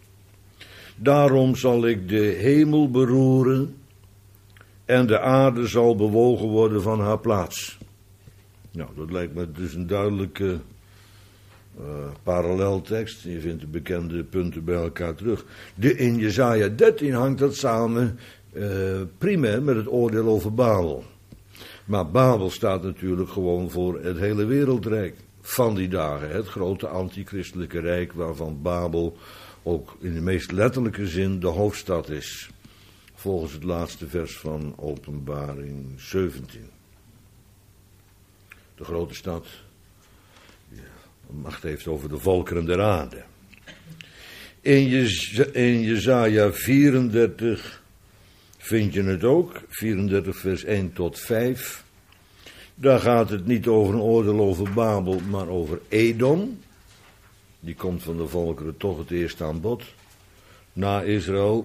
Daarom zal ik de hemel beroeren en de aarde zal bewogen worden van haar plaats. Nou, dat lijkt me dus een duidelijke uh, paralleltekst. Je vindt de bekende punten bij elkaar terug. De, in Jesaja dertien hangt dat samen uh, primair met het oordeel over Babel. Maar Babel staat natuurlijk gewoon voor het hele wereldrijk van die dagen. Het grote antichristelijke rijk waarvan Babel ook in de meest letterlijke zin de hoofdstad is. Volgens het laatste vers van Openbaring zeventien. De grote stad, ja, macht heeft over de volkeren der aarde. In, Je, in Jesaja vierendertig vind je het ook, vierendertig vers één tot vijf. Daar gaat het niet over een oordeel over Babel, maar over Edom. Die komt van de volkeren toch het eerst aan bod. Na Israël.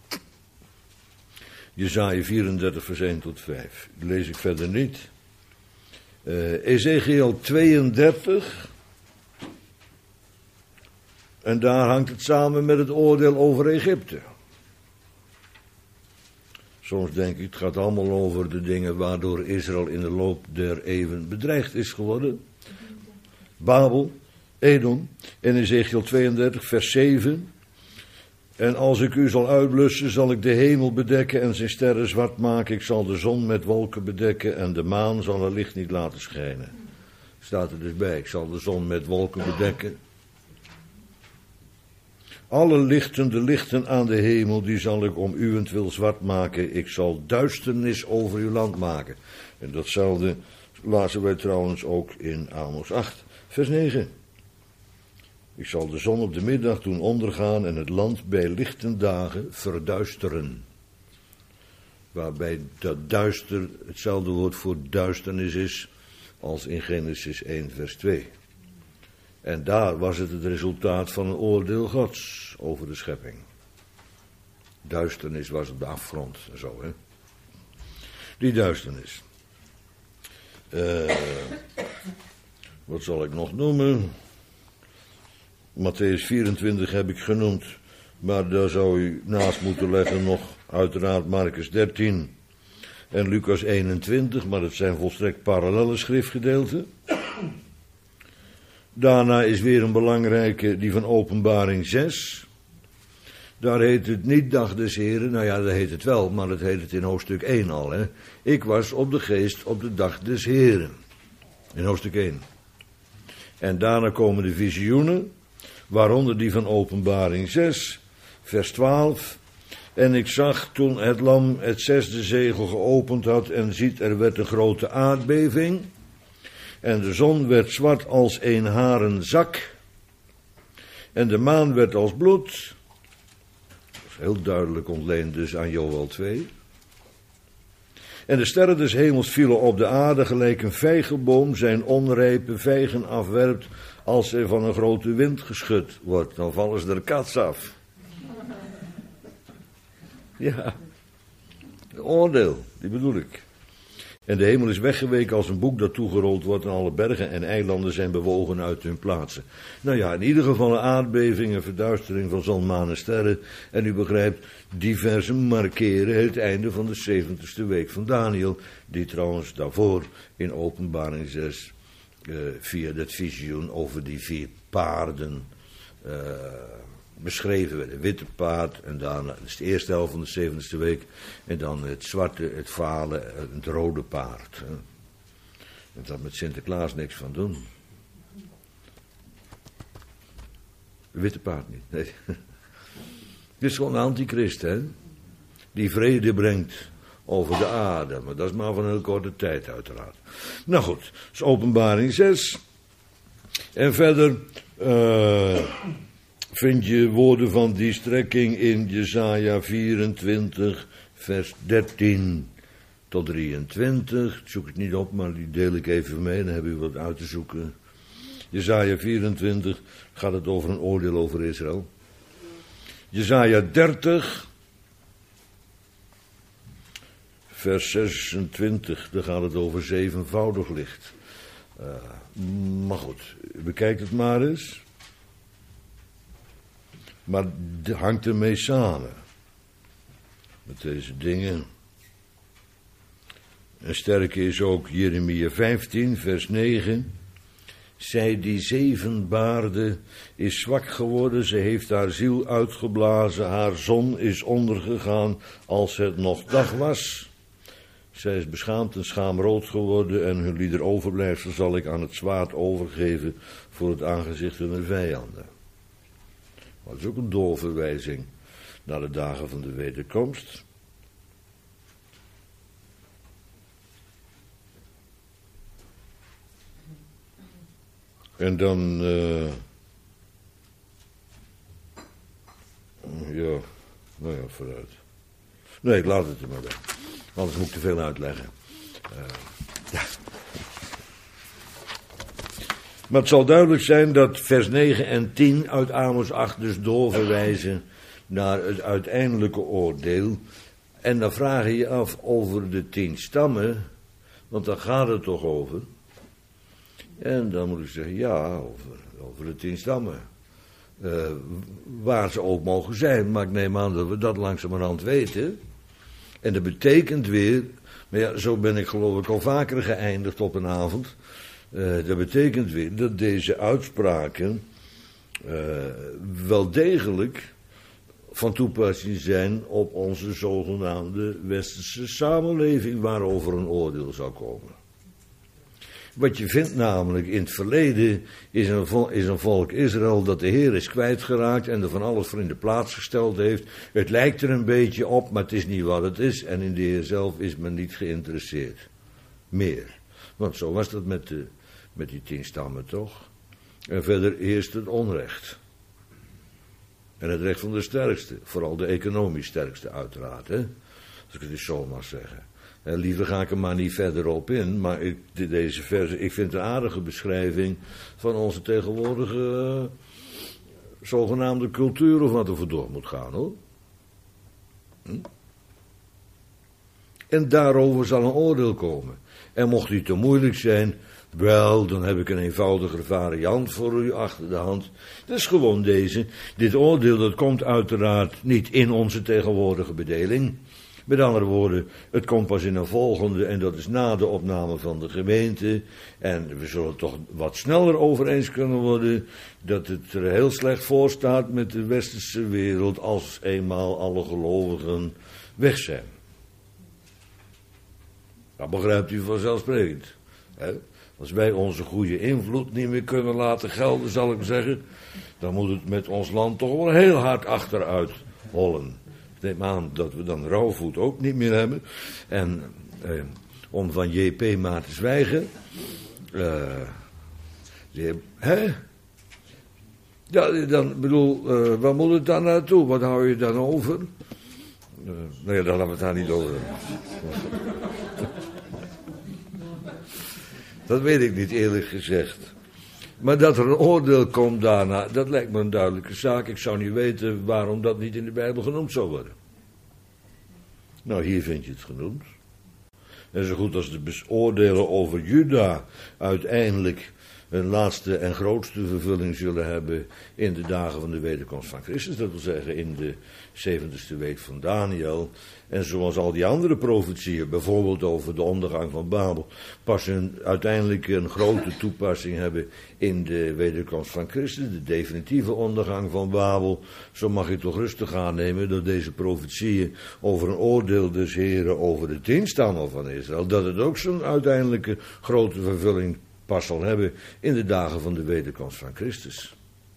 Jesaja vierendertig vers één tot vijf. Dat lees ik verder niet. Uh, Ezekiel tweeëndertig. En daar hangt het samen met het oordeel over Egypte. Soms denk ik, het gaat allemaal over de dingen waardoor Israël in de loop der eeuwen bedreigd is geworden. Babel, Edom, en Ezekiel tweeëndertig, vers zeven. En als ik u zal uitblussen, zal ik de hemel bedekken en zijn sterren zwart maken. Ik zal de zon met wolken bedekken en de maan zal haar licht niet laten schijnen. Staat er dus bij, ik zal de zon met wolken bedekken. Alle lichtende lichten aan de hemel, die zal ik om uwentwil zwart maken. Ik zal duisternis over uw land maken. En datzelfde lazen wij trouwens ook in Amos acht, vers negen. Ik zal de zon op de middag doen ondergaan en het land bij lichten dagen verduisteren. Waarbij dat duister hetzelfde woord voor duisternis is als in Genesis één, vers twee. En daar was het het resultaat van een oordeel Gods over de schepping. Duisternis was op de afgrond en zo, hè. Die duisternis. Uh, wat zal ik nog noemen? Mattheüs vierentwintig heb ik genoemd, maar daar zou u naast moeten leggen nog uiteraard Marcus dertien en Lucas eenentwintig, maar dat zijn volstrekt parallelle schriftgedeelten. Daarna is weer een belangrijke, die van Openbaring zes. Daar heet het niet dag des Heren, nou ja, dat heet het wel, maar dat heet het in hoofdstuk één al, hè. Ik was op de geest op de dag des Heren, in hoofdstuk één. En daarna komen de visioenen, waaronder die van Openbaring zes, vers twaalf. En ik zag toen het lam het zesde zegel geopend had en ziet, er werd een grote aardbeving. En de zon werd zwart als een haren zak. En de maan werd als bloed. Dat is heel duidelijk ontleend dus aan Joël twee. En de sterren des hemels vielen op de aarde gelijk een vijgenboom zijn onrijpe vijgen afwerpt als er van een grote wind geschud wordt. Dan vallen ze er kats af. Ja, de oordeel, die bedoel ik. En de hemel is weggeweken als een boek dat toegerold wordt en alle bergen en eilanden zijn bewogen uit hun plaatsen. Nou ja, in ieder geval een aardbeving, een verduistering van zon, maan en sterren. En u begrijpt, diverse markeren het einde van de zeventigste week van Daniel. Die trouwens daarvoor in Openbaring zes uh, via dat visioen over die vier paarden uh, beschreven werden. Witte paard en daarna, dat is de eerste helft van de zeventigste week. En dan het zwarte, het vale, het rode paard. Hè. En dat met Sinterklaas niks van doen. Witte paard niet, nee. Dit is gewoon een antichrist, hè. Die vrede brengt over de aarde. Maar dat is maar van een heel korte tijd, uiteraard. Nou goed, dat is Openbaring zes. En verder Uh, vind je woorden van die strekking in Jesaja vierentwintig, vers dertien tot drieëntwintig. Ik zoek het niet op, maar die deel ik even mee, dan heb u wat uit te zoeken. Jesaja vierentwintig gaat het over een oordeel over Israël. Jesaja dertig, vers zesentwintig, daar gaat het over zevenvoudig licht. Uh, maar goed, bekijk het maar eens. Maar het hangt ermee samen. Met deze dingen. En sterke is ook Jeremia vijftien, vers negen. Zij die zeven baarde is zwak geworden, ze heeft haar ziel uitgeblazen, haar zon is ondergegaan als het nog dag was. Zij is beschaamd en schaamrood geworden en hun lieder overblijfsel zal ik aan het zwaard overgeven voor het aangezicht hunner vijanden. Maar dat is ook een doorverwijzing naar de dagen van de wederkomst. En dan, uh, ja, nou ja, vooruit. Nee, ik laat het er maar bij. Anders moet ik te veel uitleggen. Uh, ja. Maar het zal duidelijk zijn dat vers negen en tien uit Amos acht dus doorverwijzen naar het uiteindelijke oordeel. En dan vraag je je af over de tien stammen, want daar gaat het toch over. En dan moet ik zeggen, ja, over, over de tien stammen. Uh, waar ze ook mogen zijn, maar ik neem aan dat we dat langzamerhand weten. En dat betekent weer, maar ja, zo ben ik geloof ik al vaker geëindigd op een avond. Uh, dat betekent weer dat deze uitspraken uh, wel degelijk van toepassing zijn op onze zogenaamde westerse samenleving waarover een oordeel zou komen. Wat je vindt namelijk in het verleden is een, vol, is een volk Israël dat de Heer is kwijtgeraakt en er van alles voor in de plaats gesteld heeft. Het lijkt er een beetje op, maar het is niet wat het is en in de Heer zelf is men niet geïnteresseerd. Meer. Want zo was dat met, de, met die tien stammen toch. En verder heerst het onrecht. En het recht van de sterkste, vooral de economisch sterkste uiteraard, hè? Als ik het eens zo mag zeggen. En liever ga ik er maar niet verder op in, maar ik, deze verse, ik vind het een aardige beschrijving van onze tegenwoordige uh, zogenaamde cultuur of wat er voor door moet gaan, hoor. Hm? En daarover zal een oordeel komen. En mocht die te moeilijk zijn, wel, dan heb ik een eenvoudiger variant voor u achter de hand. Dat is gewoon deze. Dit oordeel, dat komt uiteraard niet in onze tegenwoordige bedeling. Met andere woorden, het komt pas in een volgende en dat is na de opname van de gemeente. En we zullen toch wat sneller over eens kunnen worden dat het er heel slecht voor staat met de westerse wereld als eenmaal alle gelovigen weg zijn. Dat begrijpt u vanzelfsprekend. Hè? Als wij onze goede invloed niet meer kunnen laten gelden, zal ik zeggen, dan moet het met ons land toch wel heel hard achteruit hollen. Ik neem aan dat we dan Rauwvoet ook niet meer hebben. En eh, om van J P maar te zwijgen. Uh, die, hè? Ja, dan bedoel, uh, waar moet het dan naartoe? Wat hou je dan over? Uh, nee, dan laten we het daar niet over. Dat weet ik niet, eerlijk gezegd. Maar dat er een oordeel komt daarna, dat lijkt me een duidelijke zaak. Ik zou niet weten waarom dat niet in de Bijbel genoemd zou worden. Nou, hier vind je het genoemd. En zo goed als de oordelen over Juda uiteindelijk een laatste en grootste vervulling zullen hebben in de dagen van de wederkomst van Christus. Dat wil zeggen in de zeventigste week van Daniel. En zoals al die andere profetieën, bijvoorbeeld over de ondergang van Babel, pas een, uiteindelijk een grote toepassing hebben in de wederkomst van Christus. De definitieve ondergang van Babel. Zo mag je toch rustig aannemen dat deze profetieën over een oordeel des Heren over de tien stammen van Israël, dat het ook zo'n uiteindelijke grote vervulling pas zal hebben in de dagen van de wederkomst van Christus.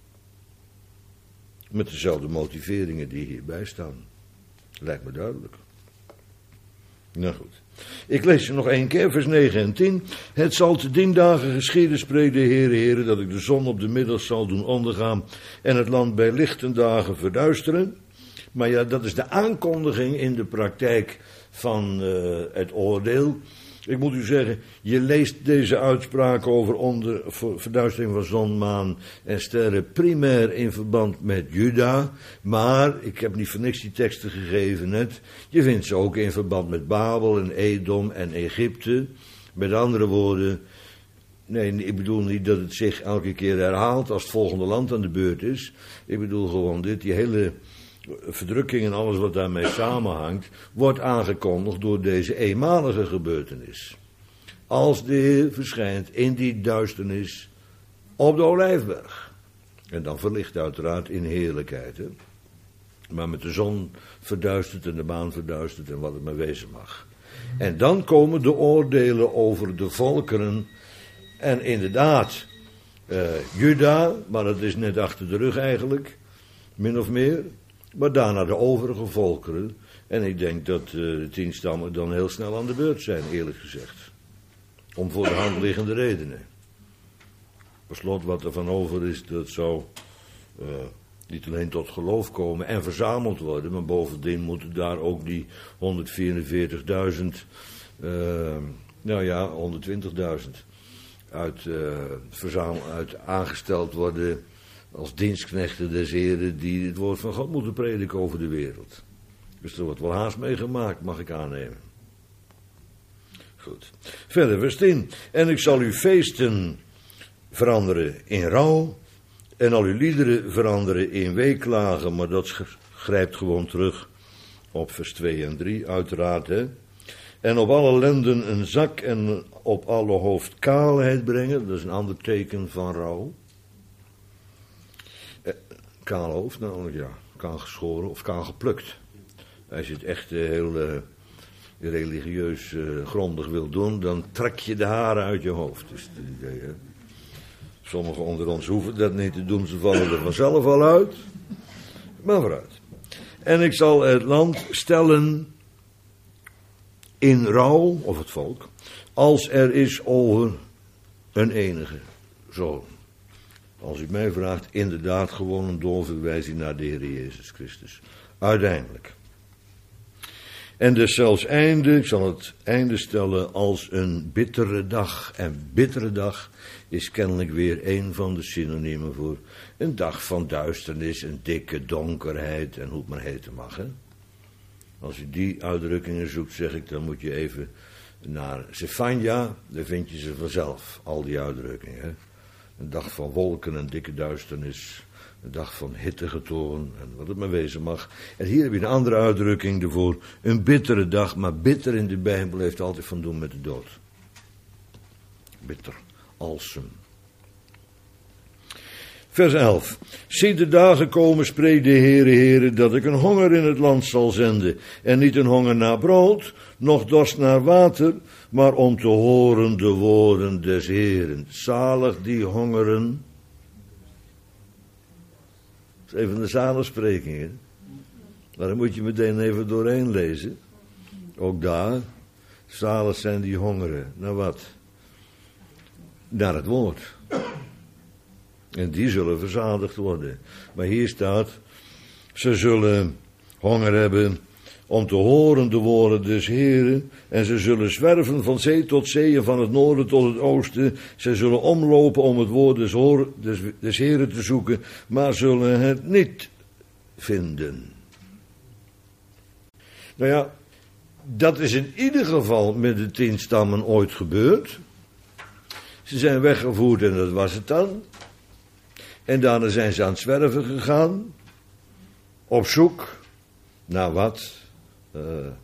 Met dezelfde motiveringen die hierbij staan. Lijkt me duidelijk. Nou goed. Ik lees je nog één keer, vers negen en tien. Het zal te dien dagen geschieden, spreekt de Heere, Heere, dat ik de zon op de middag zal doen ondergaan en het land bij lichten dagen verduisteren. Maar ja, dat is de aankondiging in de praktijk van uh, het oordeel. Ik moet u zeggen, je leest deze uitspraak over onder, verduistering van zon, maan en sterren primair in verband met Juda. Maar, ik heb niet voor niks die teksten gegeven net, je vindt ze ook in verband met Babel en Edom en Egypte. Met andere woorden, nee, ik bedoel niet dat het zich elke keer herhaalt als het volgende land aan de beurt is. Ik bedoel gewoon dit, die hele verdrukking en alles wat daarmee samenhangt, wordt aangekondigd door deze eenmalige gebeurtenis. Als de Heer verschijnt in die duisternis op de Olijfberg. En dan verlicht uiteraard in heerlijkheid. Hè? Maar met de zon verduistert en de maan verduistert en wat het maar wezen mag. En dan komen de oordelen over de volkeren. En inderdaad, uh, Juda, maar dat is net achter de rug eigenlijk, min of meer. Maar daarna de overige volkeren. En ik denk dat uh, de tien stammen dan heel snel aan de beurt zijn, eerlijk gezegd. Om voor de hand liggende redenen. Per slot, wat er van over is, dat zou uh, niet alleen tot geloof komen en verzameld worden, maar bovendien moeten daar ook die honderdvierenveertigduizend, uh, nou ja, honderdtwintigduizend uit, uh, verzamel, uit aangesteld worden als dienstknechten des Heren die het woord van God moeten prediken over de wereld. Dus er wordt wel haast meegemaakt, mag ik aannemen. Goed. Verder, vers tien. En ik zal uw feesten veranderen in rouw en al uw liederen veranderen in weeklagen. Maar dat grijpt gewoon terug op vers twee en drie, uiteraard. Hè? En op alle lenden een zak en op alle hoofd kaalheid brengen. Dat is een ander teken van rouw. Eh, kaal hoofd, nou ja, kaal geschoren of kaal geplukt. Als je het echt uh, heel uh, religieus uh, grondig wil doen, dan trek je de haren uit je hoofd. Dus het idee, hè? Sommigen onder ons hoeven dat niet te doen, ze vallen er vanzelf al uit. Maar vooruit. En ik zal het land stellen in rouw, of het volk, als er is over een enige zoon. Als u mij vraagt, inderdaad gewoon een doorverwijzing naar de Heer Jezus Christus. Uiteindelijk. En dus zelfs einde, ik zal het einde stellen als een bittere dag. En bittere dag is kennelijk weer een van de synoniemen voor een dag van duisternis, een dikke donkerheid en hoe het maar heten mag. Hè? Als u die uitdrukkingen zoekt, zeg ik, dan moet je even naar Zephania, daar vind je ze vanzelf, al die uitdrukkingen. Hè? Een dag van wolken en dikke duisternis. Een dag van hittegetoren en wat het maar wezen mag. En hier heb je een andere uitdrukking ervoor. Een bittere dag, maar bitter in de Bijbel heeft altijd van doen met de dood. Bitter, alsem. Vers elf. Zie de dagen komen, spreekt de Heere, Heere, dat ik een honger in het land zal zenden. En niet een honger naar brood, noch dorst naar water, maar om te horen de woorden des Heeren. Zalig die hongeren. Dat is even de zalensprekingen. Maar daar moet je meteen even doorheen lezen. Ook daar. Zalig zijn die hongeren. Naar wat? Naar het woord. En die zullen verzadigd worden. Maar hier staat, ze zullen honger hebben om te horen de woorden des Heren. En ze zullen zwerven van zee tot zee en van het noorden tot het oosten. Ze zullen omlopen om het woord des, hoor, des, des Heren te zoeken, maar zullen het niet vinden. Nou ja, dat is in ieder geval met de tien stammen ooit gebeurd. Ze zijn weggevoerd en dat was het dan. En daarna zijn ze aan het zwerven gegaan. Op zoek naar wat? Uh,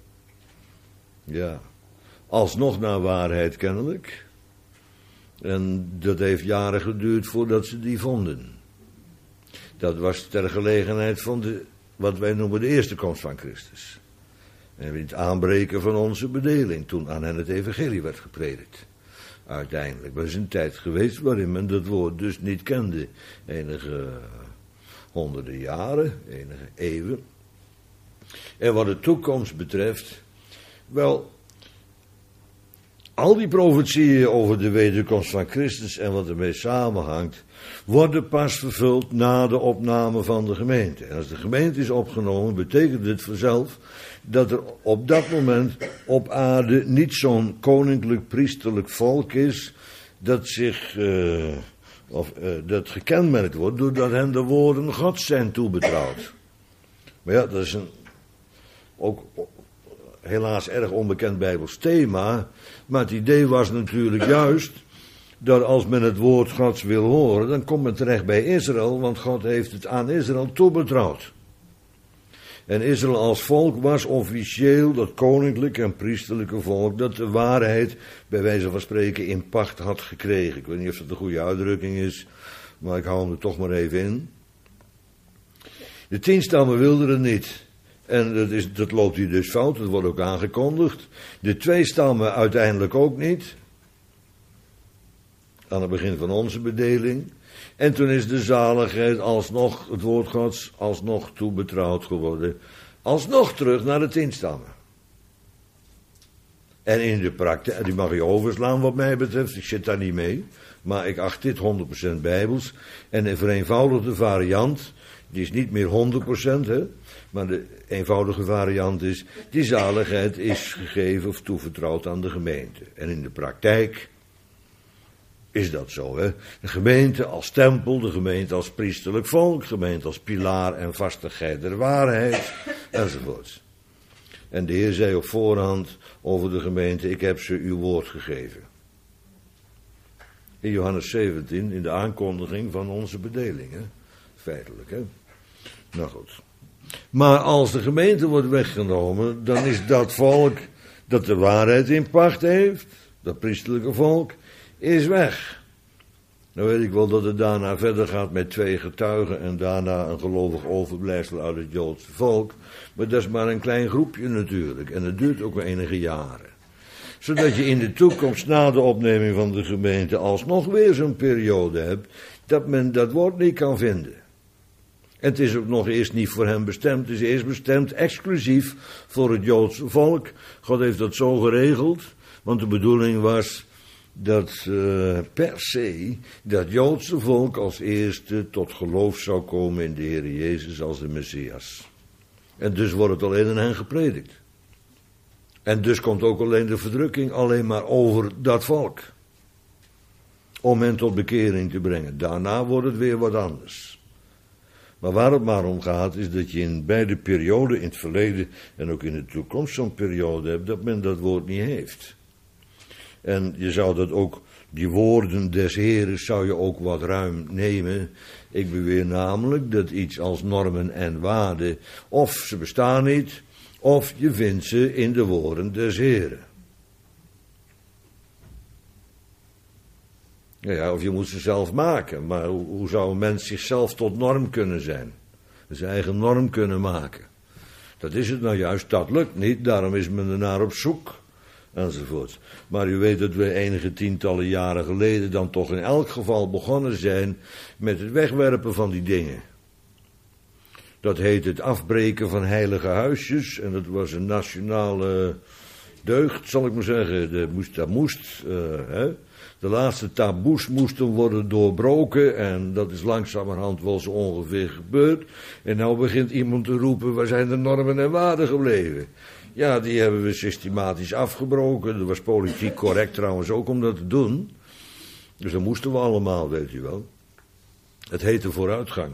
ja, alsnog naar waarheid kennelijk. En dat heeft jaren geduurd voordat ze die vonden. Dat was ter gelegenheid van de, wat wij noemen de eerste komst van Christus. En het aanbreken van onze bedeling, toen aan hen het evangelie werd gepredikt. Uiteindelijk was een tijd geweest waarin men dat woord dus niet kende. Enige honderden jaren, enige eeuwen. En wat de toekomst betreft, wel, al die profetieën over de wederkomst van Christus en wat ermee samenhangt, worden pas vervuld na de opname van de gemeente. En als de gemeente is opgenomen, betekent het vanzelf dat er op dat moment op aarde niet zo'n koninklijk priesterlijk volk is dat zich uh, of uh, dat gekenmerkt wordt doordat hen de woorden Gods zijn toebetrouwd. Maar ja, dat is een ook helaas erg onbekend Bijbels thema, maar het idee was natuurlijk juist dat als men het woord Gods wil horen, dan komt men terecht bij Israël, want God heeft het aan Israël toebetrouwd. En Israël als volk was officieel dat koninklijke en priesterlijke volk dat de waarheid, bij wijze van spreken, in pacht had gekregen. Ik weet niet of dat een goede uitdrukking is, maar ik hou hem er toch maar even in. De tien stammen wilden het niet. En dat, is, dat loopt hier dus fout, dat wordt ook aangekondigd. De twee stammen uiteindelijk ook niet. Aan het begin van onze bedeling. En toen is de zaligheid alsnog, het woord Gods, alsnog toebetrouwd geworden. Alsnog terug naar de tien stammen. En in de praktijk, die mag je overslaan wat mij betreft, ik zit daar niet mee. Maar ik acht dit honderd procent bijbels. En een vereenvoudigde variant, die is niet meer honderd procent, hè. Maar de eenvoudige variant is, die zaligheid is gegeven of toevertrouwd aan de gemeente. En in de praktijk is dat zo, hè. De gemeente als tempel, de gemeente als priesterlijk volk, de gemeente als pilaar en vastigheid der waarheid, enzovoort. En de Heer zei op voorhand over de gemeente, ik heb ze uw woord gegeven. In Johannes zeventien, in de aankondiging van onze bedeling, hè. Feitelijk, hè. Nou goed. Maar als de gemeente wordt weggenomen, dan is dat volk dat de waarheid in pacht heeft, dat priesterlijke volk, is weg. Nou weet ik wel dat het daarna verder gaat met twee getuigen en daarna een gelovig overblijfsel uit het Joodse volk. Maar dat is maar een klein groepje natuurlijk en het duurt ook wel enige jaren. Zodat je in de toekomst na de opneming van de gemeente alsnog weer zo'n periode hebt dat men dat woord niet kan vinden. En het is ook nog eerst niet voor hem bestemd, het is eerst bestemd exclusief voor het Joodse volk. God heeft dat zo geregeld, want de bedoeling was dat uh, per se dat Joodse volk als eerste tot geloof zou komen in de Heer Jezus als de Messias. En dus wordt het alleen aan hen gepredikt. En dus komt ook alleen de verdrukking alleen maar over dat volk. Om hen tot bekering te brengen. Daarna wordt het weer wat anders. Maar waar het maar om gaat is dat je in beide perioden, in het verleden en ook in de toekomst zo'n periode hebt dat men dat woord niet heeft. En je zou dat ook, die woorden des Heeren zou je ook wat ruim nemen. Ik beweer namelijk dat iets als normen en waarden, of ze bestaan niet, of je vindt ze in de woorden des Heeren. Ja, of je moet ze zelf maken, maar hoe, hoe zou een mens zichzelf tot norm kunnen zijn? Zijn eigen norm kunnen maken. Dat is het nou juist, dat lukt niet, daarom is men ernaar op zoek. Enzovoort. Maar u weet dat we enige tientallen jaren geleden dan toch in elk geval begonnen zijn met het wegwerpen van die dingen. Dat heet het afbreken van heilige huisjes en dat was een nationale deugd, zal ik maar zeggen. Dat moest, dat moest uh, hè. De laatste taboes moesten worden doorbroken en dat is langzamerhand wel zo ongeveer gebeurd. En nou begint iemand te roepen, waar zijn de normen en waarden gebleven? Ja, die hebben we systematisch afgebroken. Dat was politiek correct trouwens ook om dat te doen. Dus dat moesten we allemaal, weet u wel. Het heette vooruitgang.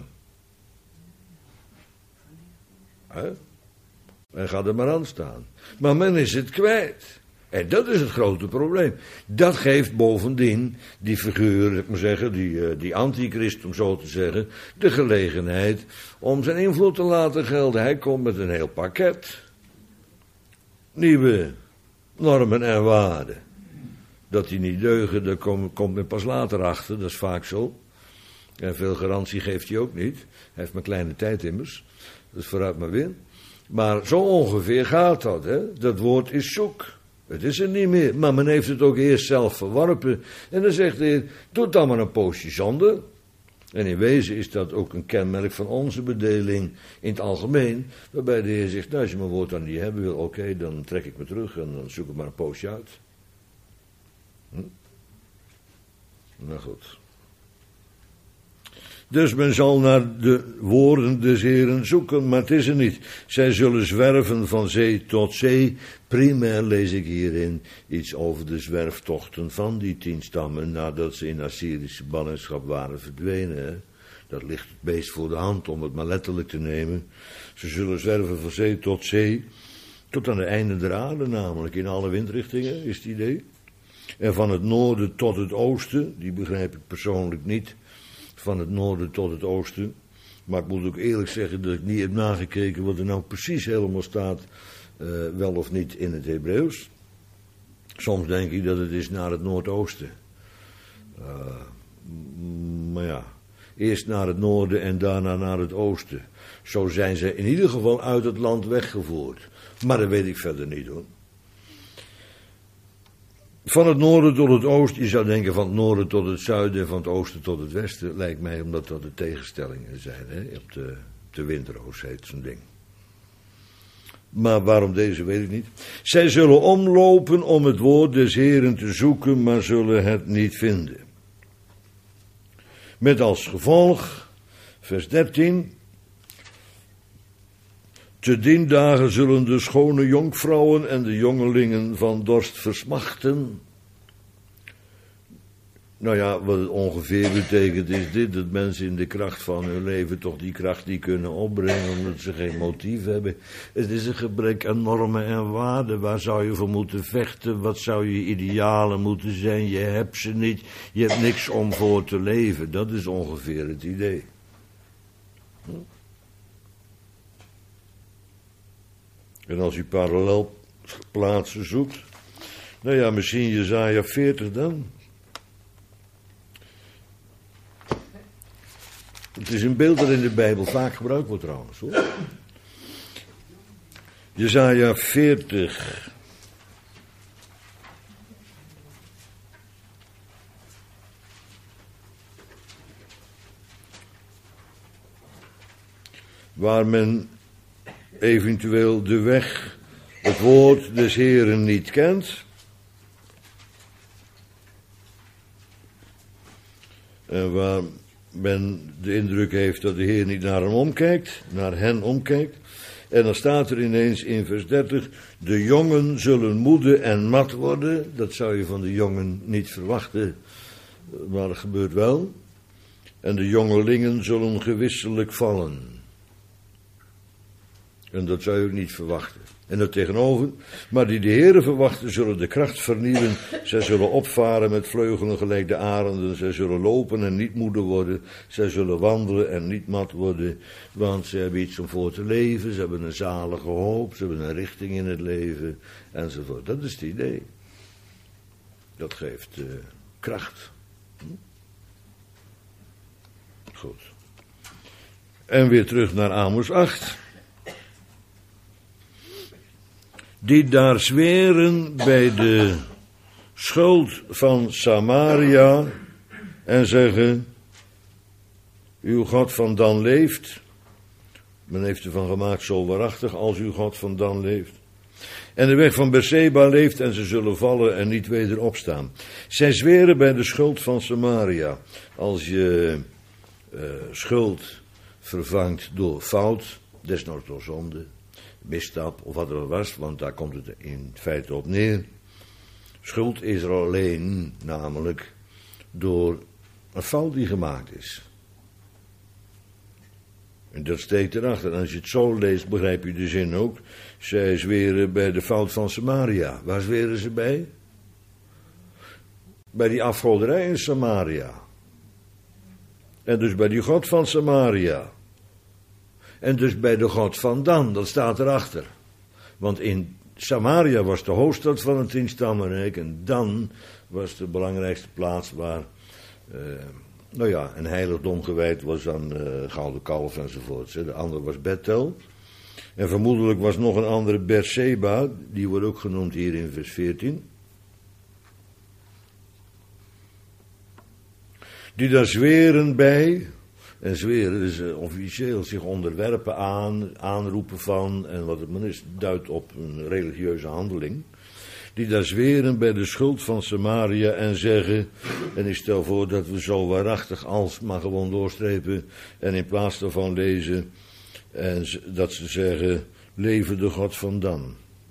Hè? En ga er maar aan staan. Maar men is het kwijt. En dat is het grote probleem. Dat geeft bovendien die figuur, ik moet zeggen, die, die antichrist om zo te zeggen, de gelegenheid om zijn invloed te laten gelden. Hij komt met een heel pakket. Nieuwe normen en waarden. Dat die niet deugen, daar komt kom men pas later achter, dat is vaak zo. En veel garantie geeft hij ook niet. Hij heeft maar kleine tijd immers. Dus vooruit maar weer. Maar zo ongeveer gaat dat, hè. Dat woord is zoek. Het is er niet meer. Maar men heeft het ook eerst zelf verworpen. En dan zegt de Heer, doe dan maar een poosje zonde. En in wezen is dat ook een kenmerk van onze bedeling in het algemeen. Waarbij de Heer zegt, nou, als je mijn woord dan niet hebben wil, oké, okay, dan trek ik me terug en dan zoek ik maar een poosje uit. Hm? Nou goed. Dus men zal naar de woorden des Heeren zoeken, maar het is er niet. Zij zullen zwerven van zee tot zee. Primair lees ik hierin iets over de zwerftochten van die tien stammen nadat ze in Assyrische ballingschap waren verdwenen. Hè. Dat ligt het beest voor de hand om het maar letterlijk te nemen. Ze zullen zwerven van zee tot zee, tot aan het einde der aarde namelijk, in alle windrichtingen is het idee. En van het noorden tot het oosten, die begrijp ik persoonlijk niet, van het noorden tot het oosten. Maar ik moet ook eerlijk zeggen dat ik niet heb nagekeken wat er nou precies helemaal staat, uh, wel of niet in het Hebreeuws. Soms denk ik dat het is naar het noordoosten. Uh, maar ja, eerst naar het noorden en daarna naar het oosten. Zo zijn ze in ieder geval uit het land weggevoerd. Maar dat weet ik verder niet hoor. Van het noorden tot het oosten, je zou denken van het noorden tot het zuiden en van het oosten tot het westen, lijkt mij omdat dat de tegenstellingen zijn, hè? Op de, op de windroos heet zo'n ding. Maar waarom deze, weet ik niet. Zij zullen omlopen om het woord des Heeren te zoeken, maar zullen het niet vinden. Met als gevolg, vers dertien... Te dien dagen zullen de schone jonkvrouwen en de jongelingen van dorst versmachten. Nou ja, wat het ongeveer betekent is dit, dat mensen in de kracht van hun leven toch die kracht niet kunnen opbrengen, omdat ze geen motief hebben. Het is een gebrek aan normen en waarden. Waar zou je voor moeten vechten? Wat zou je idealen moeten zijn? Je hebt ze niet. Je hebt niks om voor te leven. Dat is ongeveer het idee. Hm? En als u parallelplaatsen zoekt, nou ja, misschien Jesaja veertig dan. Het is een beeld dat in de Bijbel vaak gebruikt wordt trouwens, hoor. Jesaja veertig. Waar men eventueel de weg, het woord des Heeren niet kent. En waar men de indruk heeft dat de Heer niet naar hem omkijkt, naar hen omkijkt. En dan staat er ineens in vers dertig, de jongen zullen moede en mat worden. Dat zou je van de jongen niet verwachten, maar dat gebeurt wel. En de jongelingen zullen gewisselijk vallen. En dat zou je ook niet verwachten. En dat tegenover, maar die de Heere verwachten zullen de kracht vernieuwen. Zij zullen opvaren met vleugelen gelijk de arenden. Zij zullen lopen en niet moede worden. Zij zullen wandelen en niet mat worden. Want ze hebben iets om voor te leven. Ze hebben een zalige hoop. Ze hebben een richting in het leven. Enzovoort. Dat is het idee. Dat geeft uh, kracht. Hm? Goed. En weer terug naar Amos acht. Die daar zweren bij de schuld van Samaria en zeggen, uw God van Dan leeft. Men heeft ervan gemaakt zo waarachtig als uw God van Dan leeft. En de weg van Beersheba leeft en ze zullen vallen en niet weder opstaan. Zij zweren bij de schuld van Samaria. Als je uh, schuld vervangt door fout, desnoods door zonde, misstap of wat er was, want daar komt het in feite op neer. Schuld is er alleen, namelijk door een fout die gemaakt is. En dat steekt erachter. En als je het zo leest, begrijp je de zin ook. Zij zweren bij de fout van Samaria. Waar zweren ze bij? Bij die afgoderij in Samaria. En dus bij die God van Samaria. En dus bij de God van Dan, dat staat erachter. Want in Samaria was de hoofdstad van het tienstammenrijk. En Dan was de belangrijkste plaats waar, uh, nou ja, een heiligdom gewijd was aan uh, gouden kalf enzovoort. De andere was Bethel. En vermoedelijk was nog een andere Beersheba, die wordt ook genoemd hier in vers veertien. Die daar zweren bij. En zweren is uh, officieel zich onderwerpen aan, aanroepen van, en wat het men is, duidt op een religieuze handeling. Die daar zweren bij de schuld van Samaria en zeggen, en ik stel voor dat we zo waarachtig als, maar gewoon doorstrepen, en in plaats daarvan lezen, en dat ze zeggen, leven de God van Dan.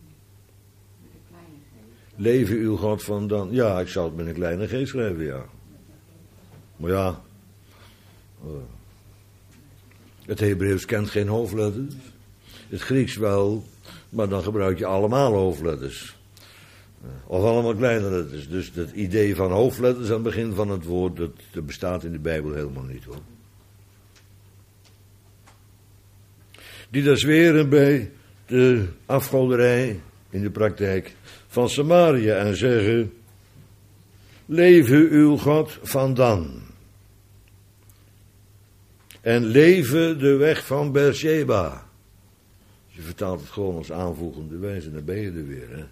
Leven uw God van Dan. Ja, ik zou het met een kleine G schrijven, ja. Maar ja, uh, het Hebreeuws kent geen hoofdletters. Het Grieks wel, maar dan gebruik je allemaal hoofdletters. Uh, of allemaal kleine letters. Dus het idee van hoofdletters aan het begin van het woord, dat, dat bestaat in de Bijbel helemaal niet, hoor. Die daar zweren bij de afgoderij in de praktijk van Samaria en zeggen, leven uw God van Dan. En leven de weg van Beersheba. Je vertaalt het gewoon als aanvoegende wijze, dan ben je er weer. Hè?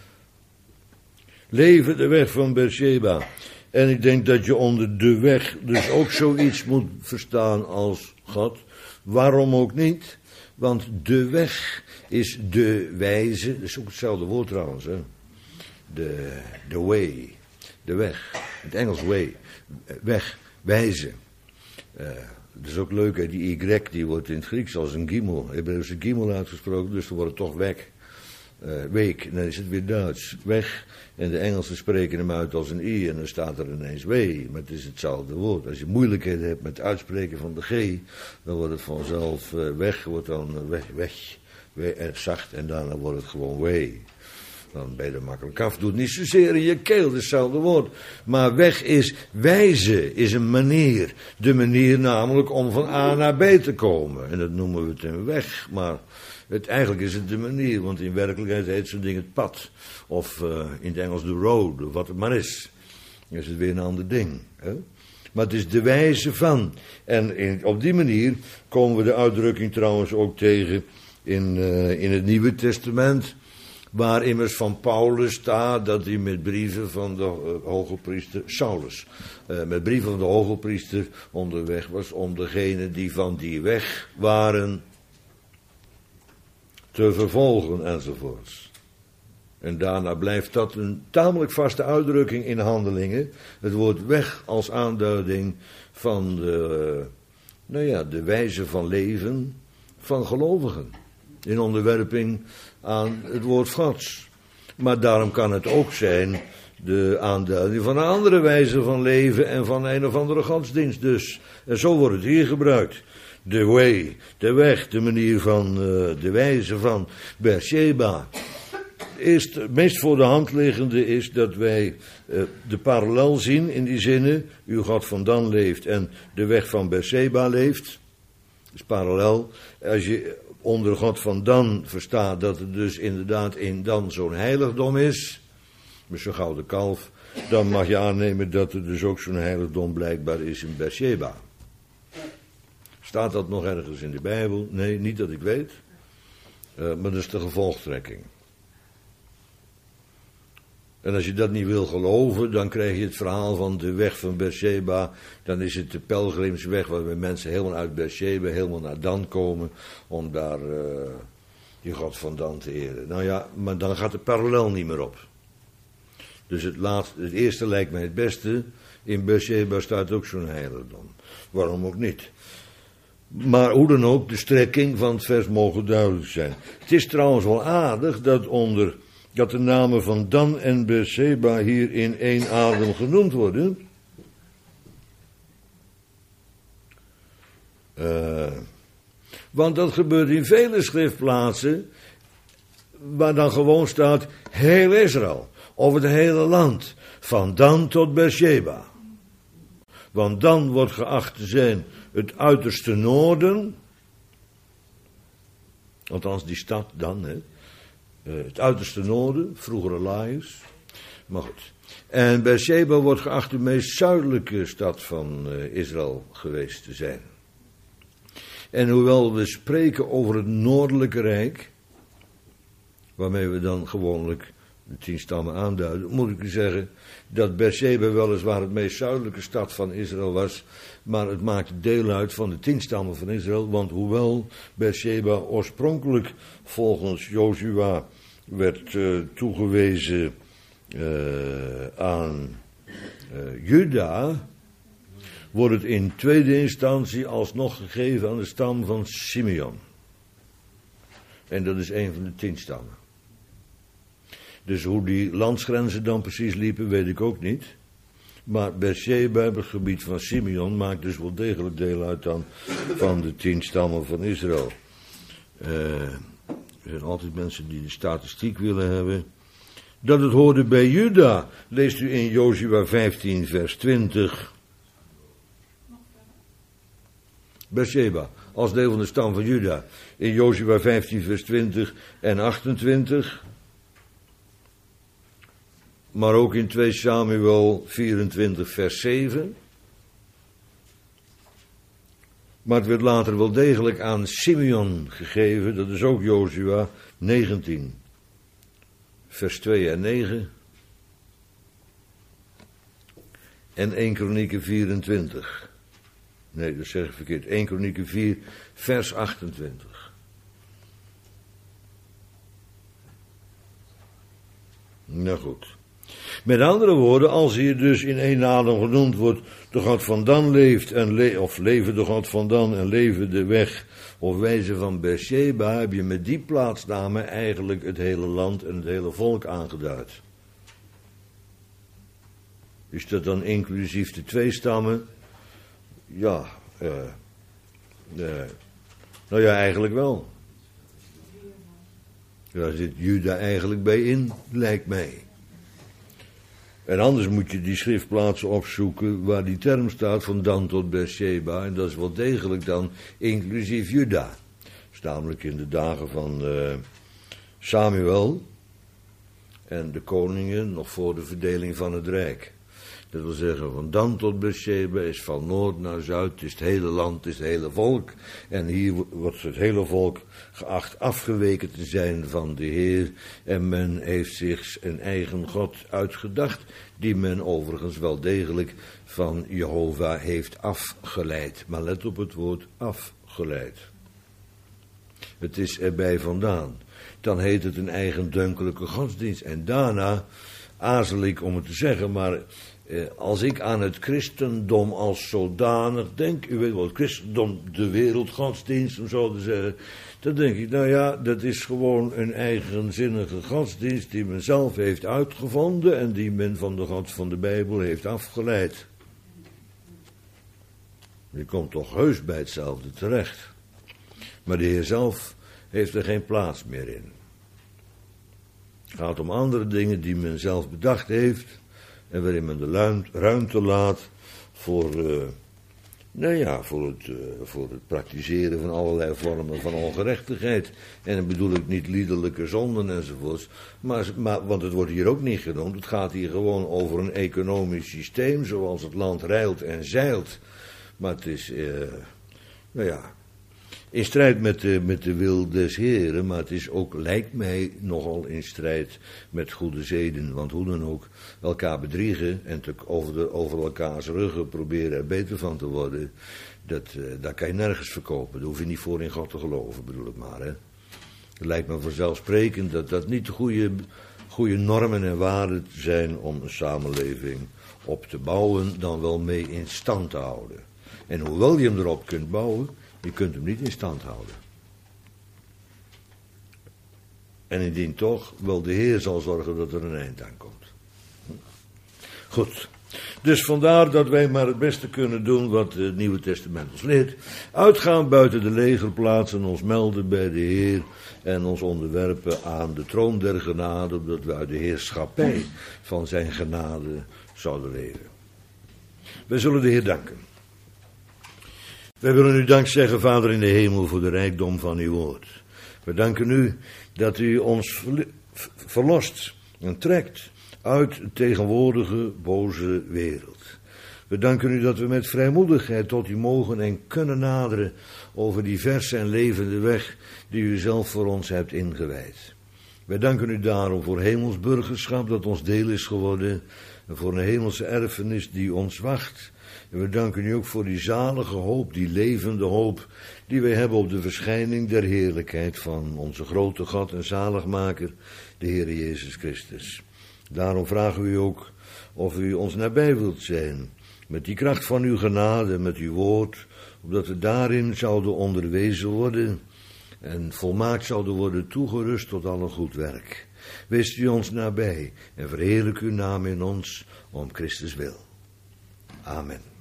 Leven de weg van Beersheba. En ik denk dat je onder de weg dus ook zoiets moet verstaan als God. Waarom ook niet? Want de weg is de wijze, dat is ook hetzelfde woord trouwens, hè. De, de way, de weg, het Engels way, weg, wijze. Uh, dat is ook leuk, hè, die Y, die wordt in het Grieks als een gimel, Hebreeuwse gimel uitgesproken, dus dan wordt het toch weg. Uh, week, en dan is het weer Duits, weg. En de Engelsen spreken hem uit als een I en dan staat er ineens W, maar het is hetzelfde woord. Als je moeilijkheden hebt met het uitspreken van de G, dan wordt het vanzelf uh, weg, wordt dan weg, weg, weg en zacht en daarna wordt het gewoon W. Dan ben je er makkelijk af. Doet niet zozeer in je keel, hetzelfde woord. Maar weg is wijze, is een manier. De manier namelijk om van A naar B te komen. En dat noemen we het een weg, maar het, eigenlijk is het de manier, want in werkelijkheid heet zo'n ding het pad. Of uh, in het Engels de road, of wat het maar is. Dan is het weer een ander ding. Hè? Maar het is de wijze van. En in, op die manier komen we de uitdrukking trouwens ook tegen in, uh, in het Nieuwe Testament. Waar immers van Paulus staat dat hij met brieven van de uh, hogepriester Saulus, uh, met brieven van de hogepriester onderweg was om degenen die van die weg waren te vervolgen enzovoorts. En daarna blijft dat een tamelijk vaste uitdrukking in Handelingen. Het woord weg als aanduiding van de, uh, nou ja, de wijze van leven van gelovigen. In onderwerping aan het woord Gods. Maar daarom kan het ook zijn de aanduiding van een andere wijze van leven en van een of andere godsdienst dus. En zo wordt het hier gebruikt. De way, de weg, de manier van, uh, de wijze van Beersheba. Eerst, het meest voor de hand liggende is dat wij uh, de parallel zien in die zinnen. Uw God van Dan leeft en de weg van Beersheba leeft. Dat is parallel. Als je onder God van Dan verstaat dat het dus inderdaad in Dan zo'n heiligdom is, met zo'n gouden kalf, dan mag je aannemen dat er dus ook zo'n heiligdom blijkbaar is in Beersheba. Staat dat nog ergens in de Bijbel? Nee, niet dat ik weet. Uh, maar dat is de gevolgtrekking. En als je dat niet wil geloven, dan krijg je het verhaal van de weg van Beersheba. Dan is het de pelgrimsweg waar mensen helemaal uit Beersheba, helemaal naar Dan komen, om daar uh, die God van Dan te eren. Nou ja, maar dan gaat de parallel niet meer op. Dus het, laatste, het eerste lijkt mij het beste. In Beersheba staat ook zo'n heiligdom. Waarom ook niet? Maar hoe dan ook, de strekking van het vers mogen duidelijk zijn. Het is trouwens wel aardig dat onder... dat de namen van Dan en Beersheba hier in één adem genoemd worden. Uh, want dat gebeurt in vele schriftplaatsen, waar dan gewoon staat heel Israël, of het hele land, van Dan tot Beersheba. Want Dan wordt geacht te zijn het uiterste noorden, althans die stad Dan, hè. Uh, het uiterste noorden, vroeger Laius. Maar goed. En Beersheba wordt geacht de meest zuidelijke stad van uh, Israël geweest te zijn. En hoewel we spreken over het noordelijke rijk, waarmee we dan gewoonlijk de tien stammen aanduiden, moet ik u zeggen dat Beersheba weliswaar het meest zuidelijke stad van Israël was, maar het maakte deel uit van de tien stammen van Israël, want hoewel Beersheba oorspronkelijk volgens Jozua werd uh, toegewezen uh, aan uh, Juda, wordt het in tweede instantie alsnog gegeven aan de stam van Simeon. En dat is een van de tien stammen. Dus hoe die landsgrenzen dan precies liepen, weet ik ook niet. Maar Beersheba, het gebied van Simeon, maakt dus wel degelijk deel uit dan van de tien stammen van Israël. Uh, er zijn altijd mensen die de statistiek willen hebben. Dat het hoorde bij Juda, leest u in Jozua vijftien vers twintig. Beersheba, als deel van de stam van Juda. In Jozua vijftien vers twintig en achtentwintig. Maar ook in twee Samuel vierentwintig vers zeven. Maar het werd later wel degelijk aan Simeon gegeven. Dat is ook Jozua negentien. Vers twee en negen. En één Kronieken vierentwintig. Nee, dat zeg ik verkeerd. één Kronieken vier vers achtentwintig. Nou goed. Met andere woorden, als hier dus in één adem genoemd wordt, de God van Dan leeft, en le- of leven de God van Dan en leven de weg of wijze van Beersheba, heb je met die plaatsnamen eigenlijk het hele land en het hele volk aangeduid. Is dat dan inclusief de twee stammen? Ja, uh, uh, nou ja, eigenlijk wel. Daar zit Juda eigenlijk bij in, lijkt mij. En anders moet je die schriftplaatsen opzoeken waar die term staat van Dan tot Beersheba. En dat is wel degelijk dan inclusief Juda. Dat is namelijk in de dagen van uh, Samuel en de koningen nog voor de verdeling van het rijk. Dat wil zeggen, van Dan tot Beersheba is van noord naar zuid, het is het hele land, het is het hele volk. En hier wordt het hele volk geacht afgeweken te zijn van de Heer. En men heeft zich een eigen God uitgedacht, die men overigens wel degelijk van Jehovah heeft afgeleid. Maar let op het woord afgeleid. Het is erbij vandaan. Dan heet het een eigendunkelijke godsdienst. En daarna aarzel ik om het te zeggen, maar Eh, als ik aan het christendom als zodanig denk, u weet wel, het christendom, de wereldgodsdienst, om zo te zeggen, dan denk ik, nou ja, dat is gewoon een eigenzinnige godsdienst die men zelf heeft uitgevonden en die men van de God van de Bijbel heeft afgeleid. Je komt toch heus bij hetzelfde terecht. Maar de Heer zelf heeft er geen plaats meer in. Het gaat om andere dingen die men zelf bedacht heeft en waarin men de ruimte laat voor, uh, nou ja, voor het, uh, voor het praktiseren van allerlei vormen van ongerechtigheid. En dan bedoel ik niet liederlijke zonden enzovoorts, maar, maar, want het wordt hier ook niet genoemd. Het gaat hier gewoon over een economisch systeem zoals het land reilt en zeilt. Maar het is, uh, nou ja, in strijd met de, met de wil des Heren, maar het is ook, lijkt mij, nogal in strijd met goede zeden. Want hoe dan ook, elkaar bedriegen en te, over, de, over elkaars ruggen proberen er beter van te worden, dat, uh, dat kan je nergens verkopen. Daar hoef je niet voor in God te geloven, bedoel ik maar. Hè. Het lijkt me vanzelfsprekend dat dat niet de goede, goede normen en waarden zijn om een samenleving op te bouwen, dan wel mee in stand te houden. En hoewel je hem erop kunt bouwen, je kunt hem niet in stand houden. En indien toch, wel de Heer zal zorgen dat er een eind aan komt. Goed. Dus vandaar dat wij maar het beste kunnen doen wat het Nieuwe Testament ons leert. Uitgaan buiten de legerplaatsen, ons melden bij de Heer en ons onderwerpen aan de troon der genade, opdat we uit de heerschappij van zijn genade zouden leven. Wij zullen de Heer danken. Wij willen u dank zeggen, Vader in de hemel, voor de rijkdom van uw woord. We danken u dat u ons verlost en trekt uit de tegenwoordige boze wereld. We danken u dat we met vrijmoedigheid tot u mogen en kunnen naderen over die verse en levende weg die u zelf voor ons hebt ingewijd. Wij danken u daarom voor hemels burgerschap dat ons deel is geworden en voor een hemelse erfenis die ons wacht. En we danken u ook voor die zalige hoop, die levende hoop, die wij hebben op de verschijning der heerlijkheid van onze grote God en zaligmaker, de Heer Jezus Christus. Daarom vragen we u ook of u ons nabij wilt zijn, met die kracht van uw genade, met uw woord, opdat we daarin zouden onderwezen worden en volmaakt zouden worden toegerust tot alle goed werk. Wees u ons nabij en verheerlijk uw naam in ons om Christus wil. Amen.